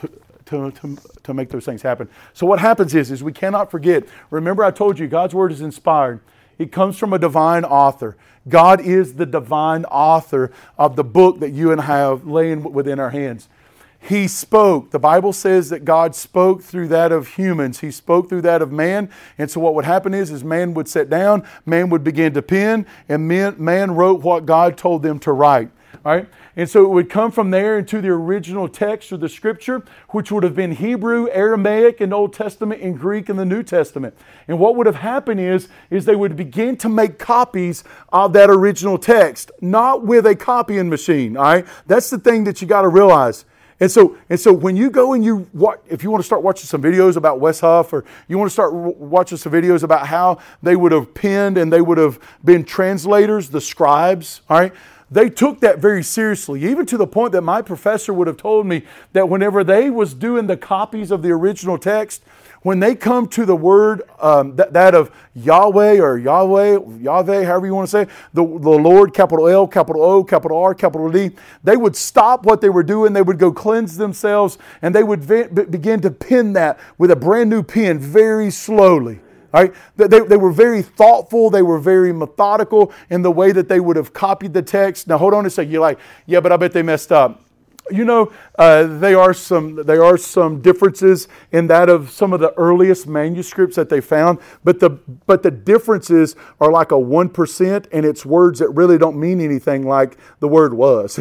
those things happen. So what happens is we cannot forget. Remember I told you God's Word is inspired. It comes from a divine author. God is the divine author of the book that you and I have laying within our hands. He spoke. The Bible says that God spoke through that of humans. He spoke through that of man. And so what would happen is man would sit down, man would begin to pen, and man wrote what God told them to write. All right? And so it would come from there into the original text or the scripture, which would have been Hebrew, Aramaic, and Old Testament, and Greek in the New Testament. And what would have happened is they would begin to make copies of that original text, not with a copying machine. All right? That's the thing that you got to realize. And so when you go and if you want to start watching some videos about Wes Huff, or you want to start watching some videos about how they would have penned and they would have been translators, the scribes, all right? They took that very seriously, even to the point that my professor would have told me that whenever they was doing the copies of the original text, when they come to the word that of Yahweh or Yahweh, however you want to say it, the Lord, capital L, capital O, capital R, capital D, they would stop what they were doing. They would go cleanse themselves, and they would begin to pen that with a brand new pen very slowly. All right? They were very thoughtful. They were very methodical in the way that they would have copied the text. Now, hold on a second. You're like, yeah, but I bet they messed up. You know, there are some differences in that of some of the earliest manuscripts that they found, but the differences are like a 1%, and it's words that really don't mean anything like the word was.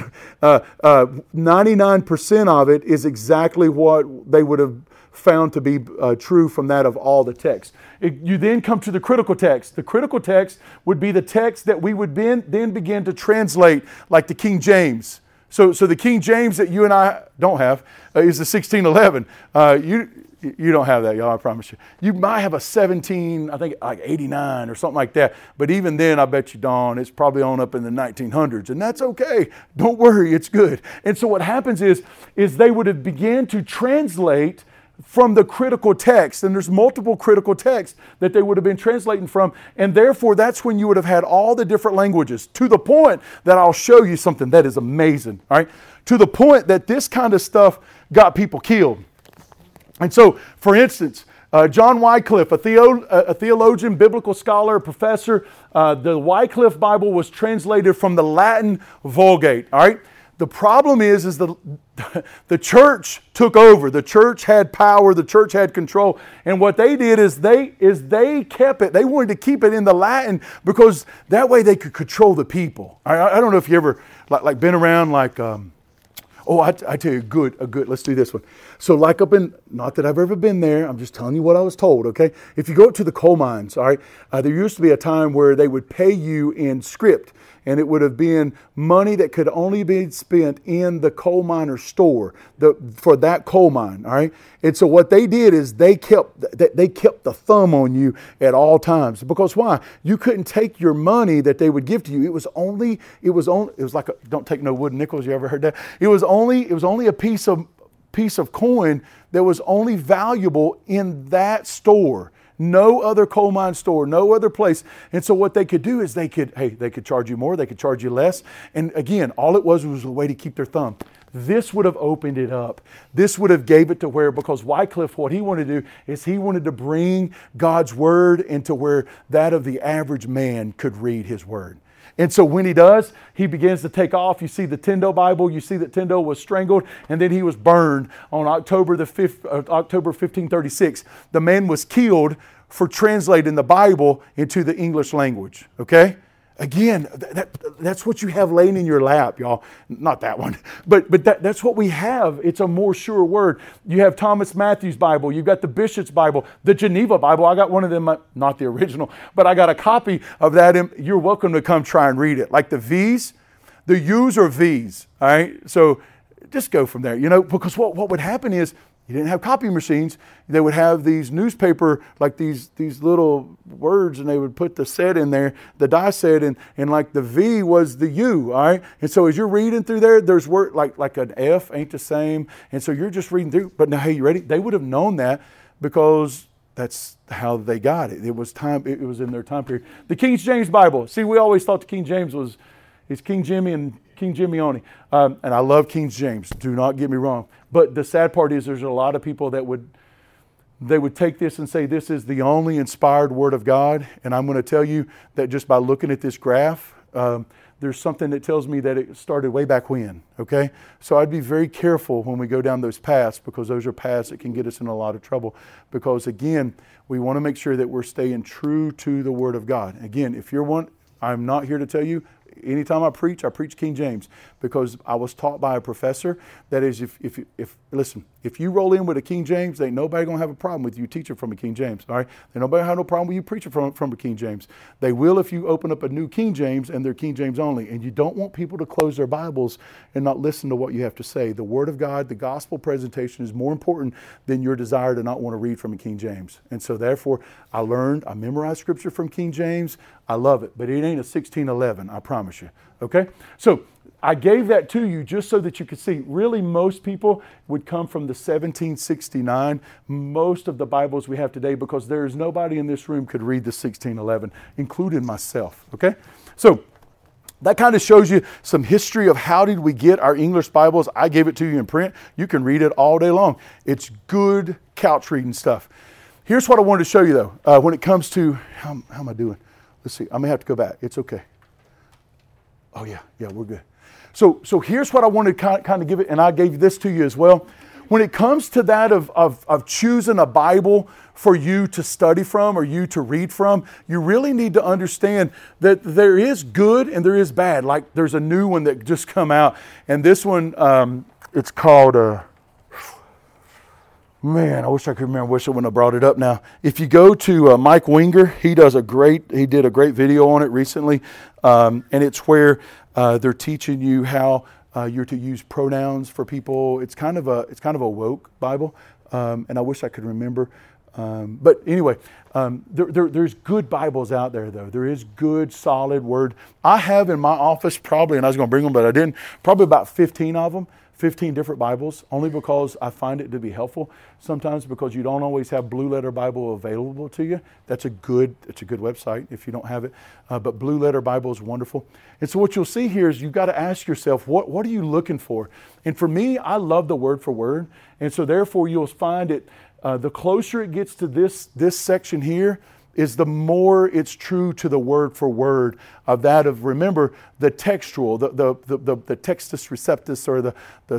99% of it is exactly what they would have found to be true from that of all the text. You then come to the critical text. The critical text would be the text that we would then begin to translate, like the King James. So the King James that you and I don't have is the 1611. You don't have that, y'all, I promise you. You might have a 17, I think like 89 or something like that. But even then, I bet you, Dawn, it's probably on up in the 1900s. And that's okay. Don't worry, it's good. And so what happens is they would have began to translate from the critical text, and there's multiple critical texts that they would have been translating from, and therefore that's when you would have had all the different languages, to the point that I'll show you something that is amazing, all right? To the point that this kind of stuff got people killed. And so, for instance, John Wycliffe, a theologian, biblical scholar, professor, the Wycliffe Bible was translated from the Latin Vulgate, all right? The problem is the church took over. The church had power. The church had control. And what they did is they kept it. They wanted to keep it in the Latin because that way they could control the people. I don't know if you ever like been around like. I tell you, a good. Let's do this one. So like up in, not that I've ever been there, I'm just telling you what I was told, okay? If you go up to the coal mines, all right, there used to be a time where they would pay you in script, and it would have been money that could only be spent in the coal miner store for that coal mine, all right? And so what they did is they kept the thumb on you at all times. Because why? You couldn't take your money that they would give to you. It was like don't take no wooden nickels. You ever heard that? It was only a piece of coin that was only valuable in that store. No other coal mine store, no other place. And so what they could do is they could charge you more, they could charge you less. And again, all it was a way to keep their thumb. This would have opened it up. This would have gave it to where, because Wycliffe, what he wanted to do is he wanted to bring God's word into where that of the average man could read his word. And so when he does, he begins to take off. You see the Tyndale Bible. You see that Tyndale was strangled, and then he was burned on October 1536. The man was killed for translating the Bible into the English language. Okay? Again, that's what you have laying in your lap, y'all. Not that one, but that's what we have. It's a more sure word. You have Thomas Matthews' Bible. You've got the Bishop's Bible, the Geneva Bible. I got one of them, not the original, but I got a copy of that. You're welcome to come try and read it. Like the V's, the U's are V's, all right? So just go from there, because what would happen is, you didn't have copy machines. They would have these newspaper, like these little words, and they would put the set in there, the die set, and like the V was the U, all right? And so as you're reading through there, there's word like an F ain't the same. And so you're just reading through. But now, hey, you ready? They would have known that because that's how they got it. It was in their time period. The King James Bible. See, we always thought the King James is King Jimmy and King Jimmy only. And I love King James. Do not get me wrong. But the sad part is there's a lot of people that would take this and say this is the only inspired Word of God. And I'm going to tell you that just by looking at this graph, there's something that tells me that it started way back when, okay? So I'd be very careful when we go down those paths, because those are paths that can get us in a lot of trouble. Because again, we want to make sure that we're staying true to the Word of God. Again, if you're one, I'm not here to tell you, anytime I preach King James, because I was taught by a professor that is, if you roll in with a King James, ain't nobody gonna have a problem with you teaching from a King James. All right, ain't nobody have no problem with you preaching from a King James. They will if you open up a new King James and they're King James only. And you don't want people to close their Bibles and not listen to what you have to say. The Word of God, the gospel presentation is more important than your desire to not want to read from a King James. And so therefore, I memorized Scripture from King James. I love it, but it ain't a 1611. I promise you. Okay, so I gave that to you just so that you could see. Really, most people would come from the 1769. Most of the Bibles we have today, because there is nobody in this room could read the 1611, including myself. Okay, so that kind of shows you some history of how did we get our English Bibles. I gave it to you in print. You can read it all day long. It's good couch reading stuff. Here's what I wanted to show you though. When it comes to how am I doing? Let's see. I may have to go back. It's okay. Oh yeah, we're good. So here's what I wanted to kind of give it, and I gave this to you as well. When it comes to that of choosing a Bible for you to study from or you to read from, you really need to understand that there is good and there is bad. Like there's a new one that just come out, and this one, it's called, man, I wish I could remember. I wish I wouldn't have brought it up now. If you go to Mike Winger, he did a great video on it recently, and it's where they're teaching you how you're to use pronouns for people. It's kind of a woke Bible, and I wish I could remember. But anyway, there's good Bibles out there though. There is good, solid Word. I have in my office probably, and I was going to bring them, but I didn't. Probably about 15 of them. 15 different Bibles, only because I find it to be helpful. Sometimes because you don't always have Blue Letter Bible available to you. It's a good website if you don't have it. But Blue Letter Bible is wonderful. And so what you'll see here is you've got to ask yourself, what are you looking for? And for me, I love the word for word. And so therefore you'll find it, the closer it gets to this section here, is the more it's true to the word for word of that of, remember, the textual, the textus receptus or the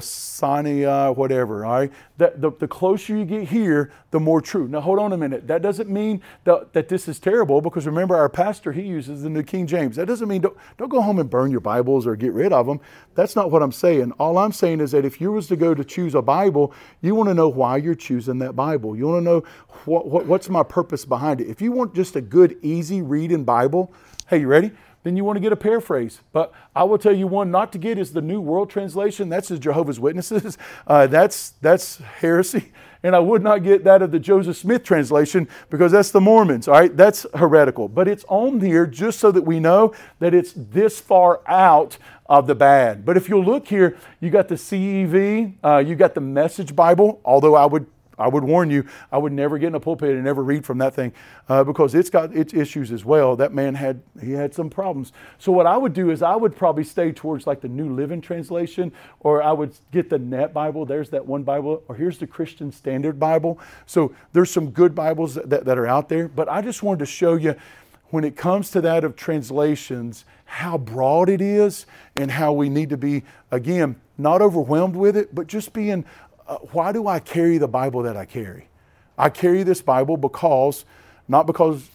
sonia, whatever, all right? The closer you get here, the more true. Now, hold on a minute. That doesn't mean that this is terrible, because remember, our pastor, he uses the New King James. That doesn't mean don't go home and burn your Bibles or get rid of them. That's not what I'm saying. All I'm saying is that if you was to go to choose a Bible, you want to know why you're choosing that Bible. You want to know what's my purpose behind it. If you want just a good, easy reading Bible, hey, you ready? Then you want to get a paraphrase. But I will tell you one not to get is the New World Translation. That's the Jehovah's Witnesses. That's heresy. And I would not get that of the Joseph Smith translation, because that's the Mormons. All right, that's heretical. But it's on here just so that we know that it's this far out of the bad. But if you'll look here, you got the CEV, you got the Message Bible, although I would warn you, I would never get in a pulpit and never read from that thing because it's got its issues as well. That man had some problems. So what I would do is I would probably stay towards like the New Living Translation, or I would get the Net Bible. There's that one Bible. Or here's the Christian Standard Bible. So there's some good Bibles that are out there. But I just wanted to show you, when it comes to that of translations, how broad it is and how we need to be, again, not overwhelmed with it, but just being... why do I carry the Bible that I carry? I carry this Bible not because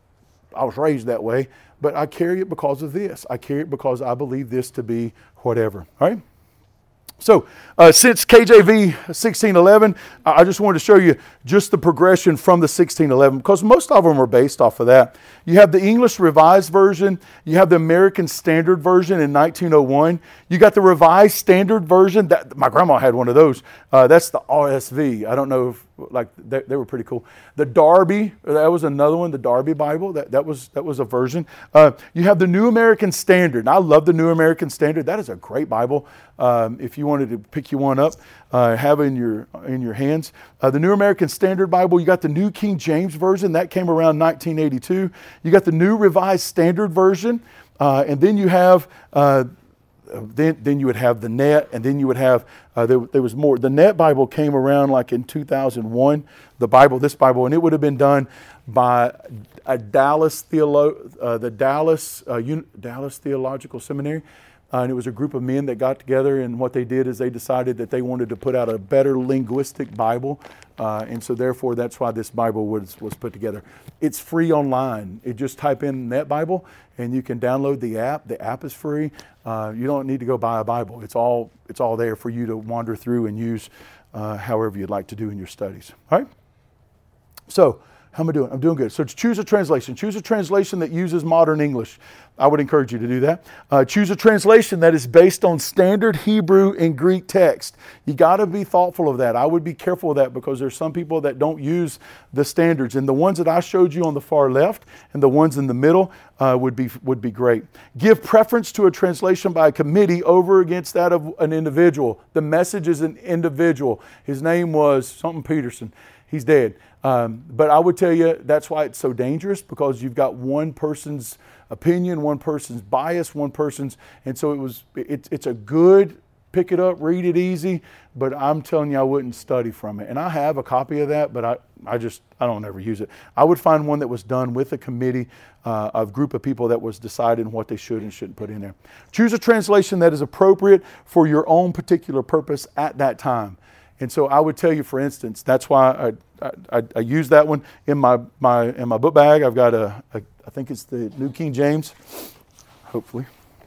I was raised that way, but I carry it because of this. I carry it because I believe this to be whatever. All right? So, since KJV 1611, I just wanted to show you just the progression from the 1611, because most of them are based off of that. You have the English Revised Version. You have the American Standard Version in 1901. You got the Revised Standard Version. My grandma had one of those. That's the RSV. I don't know if, they were pretty cool. The Darby, that was another one, the Darby Bible. That was a version. You have the New American Standard. And I love the New American Standard. That is a great Bible. If you wanted to pick you one up, have it in your hands. The New American Standard Bible, you got the New King James Version. That came around 1982. You got the New Revised Standard Version. And then you have... Then you would have the Net, and then you would have, there was more. The Net Bible came around like in 2001, this Bible, and it would have been done by a Dallas Theological Seminary. And it was a group of men that got together, and what they did is they decided that they wanted to put out a better linguistic Bible. And so therefore, that's why this Bible was put together. It's free online. You just type in Net Bible, and you can download the app. The app is free. You don't need to go buy a Bible. It's all there for you to wander through and use however you'd like to do in your studies. All right? So, how am I doing? I'm doing good. So choose a translation. Choose a translation that uses modern English. I would encourage you to do that. Choose a translation that is based on standard Hebrew and Greek text. You got to be thoughtful of that. I would be careful of that, because there's some people that don't use the standards. And the ones that I showed you on the far left and the ones in the middle would be great. Give preference to a translation by a committee over against that of an individual. The Message is an individual. His name was something Peterson. He's dead. But I would tell you that's why it's so dangerous, because you've got one person's opinion, one person's bias, one person's, and so it's a good, pick it up, read it easy, but I'm telling you, I wouldn't study from it. And I have a copy of that, but I don't ever use it. I would find one that was done with a committee, a group of people that was deciding what they should and shouldn't put in there. Choose a translation that is appropriate for your own particular purpose at that time. And so I would tell you, for instance, that's why I use that one in my book bag. I've got I think it's the New King James, hopefully.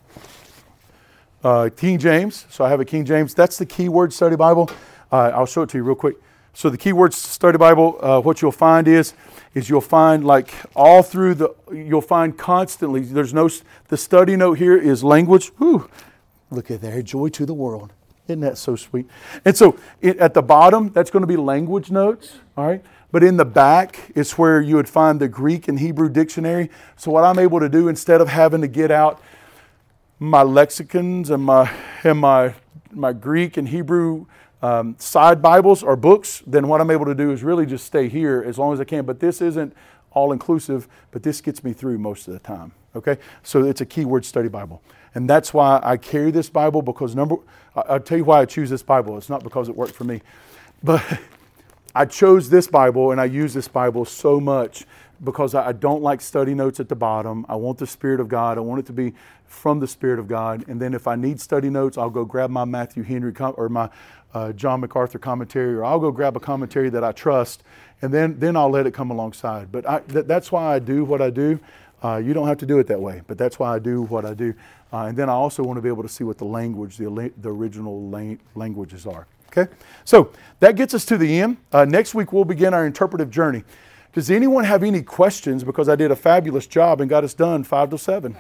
King James. So I have a King James. That's the Keyword Study Bible. I'll show it to you real quick. So the Keyword Study Bible, what you'll find is you'll find like all through you'll find constantly, the study note here is language. Whew, look at there, joy to the world. Isn't that so sweet? And so at the bottom, that's going to be language notes, all right? But in the back is where you would find the Greek and Hebrew dictionary. So what I'm able to do, instead of having to get out my lexicons and my my Greek and Hebrew side Bibles or books, then what I'm able to do is really just stay here as long as I can. But this isn't all inclusive, but this gets me through most of the time. Okay, so it's a keyword study Bible, and that's why I carry this Bible. Because I'll tell you why I choose this Bible. It's not because it worked for me, but I chose this Bible and I use this Bible so much because I don't like study notes at the bottom. I want the Spirit of God. I want it to be from the Spirit of God. And then if I need study notes, I'll go grab my Matthew Henry or my John MacArthur commentary, or I'll go grab a commentary that I trust, and then I'll let it come alongside. But that's why I do what I do. You don't have to do it that way, but that's why I do what I do. And then I also want to be able to see what the language, the original languages are. Okay, so that gets us to the end. Next week we'll begin our interpretive journey. Does anyone have any questions? Because I did a fabulous job and got us done 5 to 7.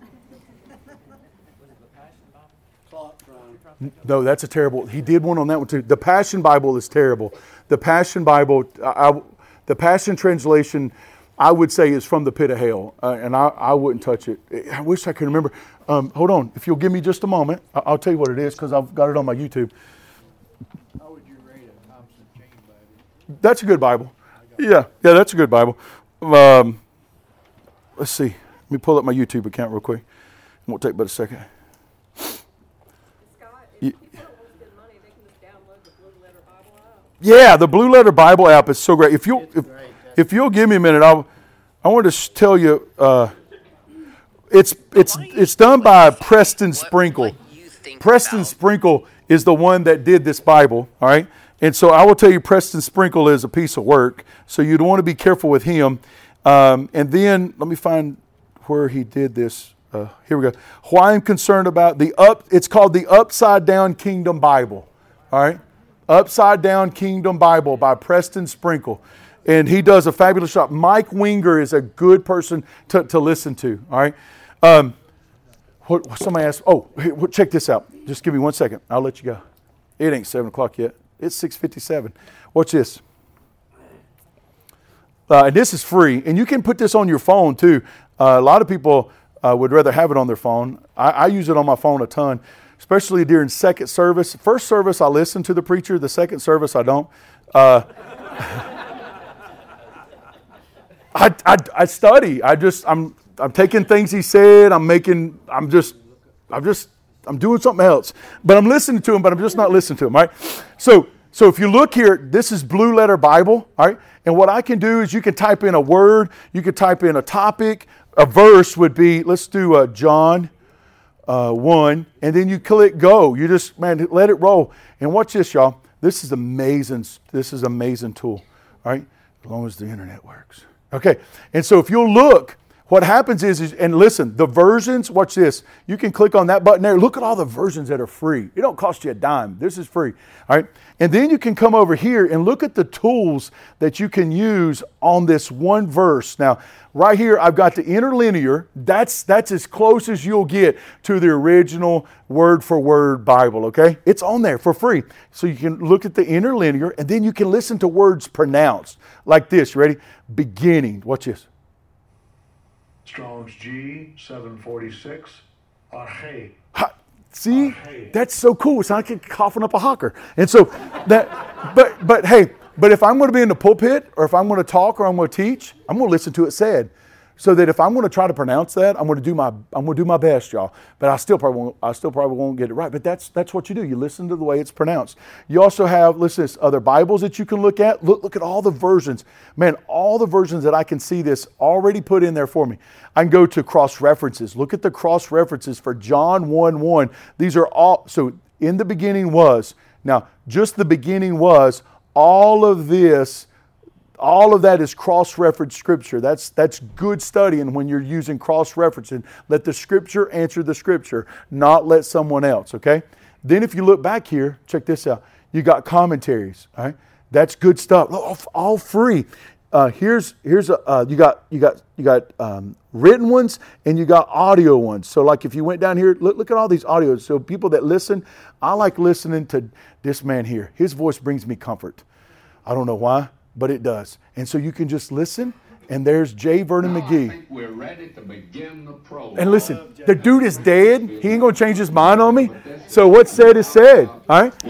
No, that's a terrible. He did one on that one too. The Passion Bible is terrible. The Passion Bible, the Passion translation, I would say is from the pit of hell, and I wouldn't touch it. I wish I could remember. Hold on, if you'll give me just a moment, I'll tell you what it is because I've got it on my YouTube. How would you rate a Thompson Chain Bible? That's a good Bible. Yeah, that's a good Bible. Let's see. Let me pull up my YouTube account real quick. It won't take but a second. If people don't want to spend money, they can just download the Blue Letter Bible app. Yeah, the Blue Letter Bible app is so great. If you'll give me a minute, I want to tell you. It's done by Preston Sprinkle. Preston Sprinkle is the one that did this Bible. All right, and so I will tell you, Preston Sprinkle is a piece of work. So you'd want to be careful with him. And then let me find where he did this. Here we go. Why I'm concerned about it's called the Upside Down Kingdom Bible. All right. Upside Down Kingdom Bible by Preston Sprinkle. And he does a fabulous job. Mike Winger is a good person to listen to. All right. Somebody asked, check this out. Just give me 1 second. I'll let you go. It ain't 7 o'clock yet. It's 6:57. Watch this. And this is free. And you can put this on your phone too. A lot of people would rather have it on their phone. I use it on my phone a ton, especially during second service. First service, I listen to the preacher. The second service, I don't. I study. I'm taking things he said. I'm doing something else. But I'm listening to him, but I'm just not listening to him, right? So if you look here, this is Blue Letter Bible, all right? And what I can do is you can type in a word, you can type in a topic. A verse would be, let's do John 1, and then you click go. You just, let it roll. And watch this, y'all. This is amazing. This is an amazing tool, all right? As long as the internet works. Okay, and so if you'll look, what happens is, and listen, the versions, watch this. You can click on that button there. Look at all the versions that are free. It don't cost you a dime. This is free, all right? And then you can come over here and look at the tools that you can use on this one verse. Now, right here, I've got the interlinear. That's as close as you'll get to the original word-for-word Bible, okay? It's on there for free. So you can look at the interlinear, and then you can listen to words pronounced like this. You ready? Beginning. Watch this. Strong's G 746. Arche. See, that's so cool. It's not like coughing up a hawker. And so but if I'm going to be in the pulpit, or if I'm going to talk, or I'm going to teach, I'm going to listen to it said. So that if I'm going to try to pronounce that, I'm going to do my best, y'all. But I still probably won't get it right. But that's what you do. You listen to the way it's pronounced. You also have, listen, other Bibles that you can look at. Look at all the versions. Man, all the versions that I can see this already put in there for me. I can go to cross references. Look at the cross references for John 1:1. These are all, so in the beginning was. Now, just the beginning was, all of this, all of that is cross-referenced Scripture. That's good studying when you're using cross-referencing. Let the Scripture answer the Scripture, not let someone else, okay? Then if you look back here, check this out. You got commentaries, all right? That's good stuff, all free. You got written ones and you got audio ones. So like if you went down here, look at all these audios. So people that listen, I like listening to this man here. His voice brings me comfort. I don't know why, but it does. And so you can just listen and there's J. Vernon Now McGee. I think we're ready to begin the program. And listen, the dude is dead. He ain't going to change his mind on me. So what's said is said. All right.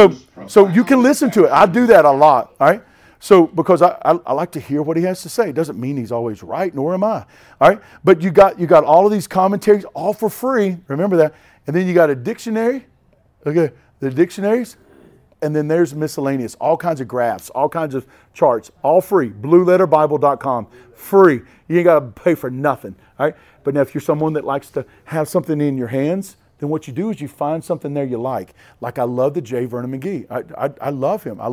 So you can listen to it. I do that a lot. All right. So because I like to hear what he has to say. It doesn't mean he's always right, nor am I. All right. But you got all of these commentaries all for free. Remember that. And then you got a dictionary. Okay. The dictionaries. And then there's miscellaneous, all kinds of graphs, all kinds of charts, all free. BlueLetterBible.com, free. You ain't got to pay for nothing, all right? But now if you're someone that likes to have something in your hands, then what you do is you find something there you like. Like I love the J. Vernon McGee. I love him.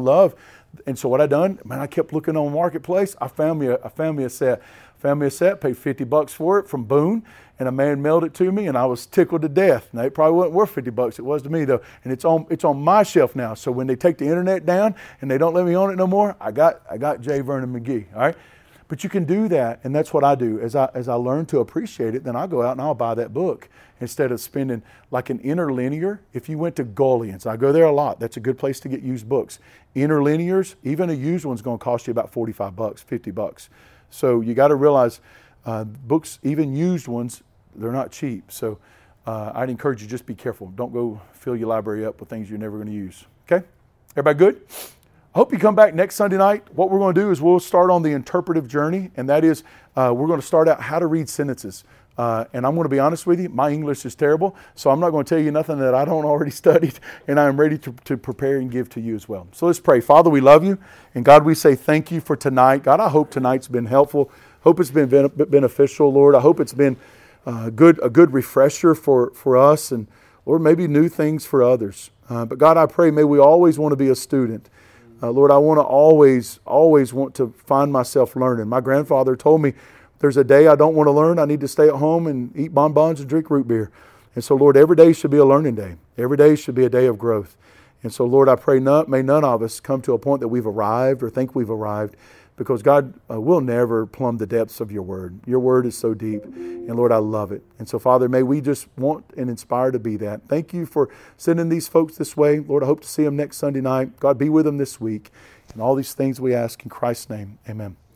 And so what I done, man, I kept looking on Marketplace. I found me a set. Paid $50 for it from Boone, and a man mailed it to me, and I was tickled to death. Now it probably wasn't worth $50. It was to me though, and it's on my shelf now. So when they take the internet down and they don't let me own it no more, I got J. Vernon McGee. All right, but you can do that, and that's what I do. As I learn to appreciate it, then I'll go out and I'll buy that book instead of spending like an interlinear. If you went to Golian's, I go there a lot. That's a good place to get used books. Interlinears, even a used one's going to cost you about $45, $50. So you got to realize books, even used ones, they're not cheap. So I'd encourage you just be careful. Don't go fill your library up with things you're never going to use. Okay? Everybody good? I hope you come back next Sunday night. What we're going to do is we'll start on the interpretive journey, and that is we're going to start out how to read sentences. And I'm going to be honest with you, my English is terrible, so I'm not going to tell you nothing that I don't already studied, and I'm ready to prepare and give to you as well. So let's pray. Father, we love you, and God, we say thank you for tonight. God, I hope tonight's been helpful. Hope it's been beneficial, Lord. I hope it's been a good refresher for us, and Lord, maybe new things for others. But God, I pray, may we always want to be a student. Lord, I want to always want to find myself learning. My grandfather told me, there's a day I don't want to learn. I need to stay at home and eat bonbons and drink root beer. And so, Lord, every day should be a learning day. Every day should be a day of growth. And so, Lord, I pray may none of us come to a point that we've arrived or think we've arrived, because, God, we'll never plumb the depths of your word. Your word is so deep. And, Lord, I love it. And so, Father, may we just want and inspire to be that. Thank you for sending these folks this way. Lord, I hope to see them next Sunday night. God, be with them this week. And all these things we ask in Christ's name. Amen.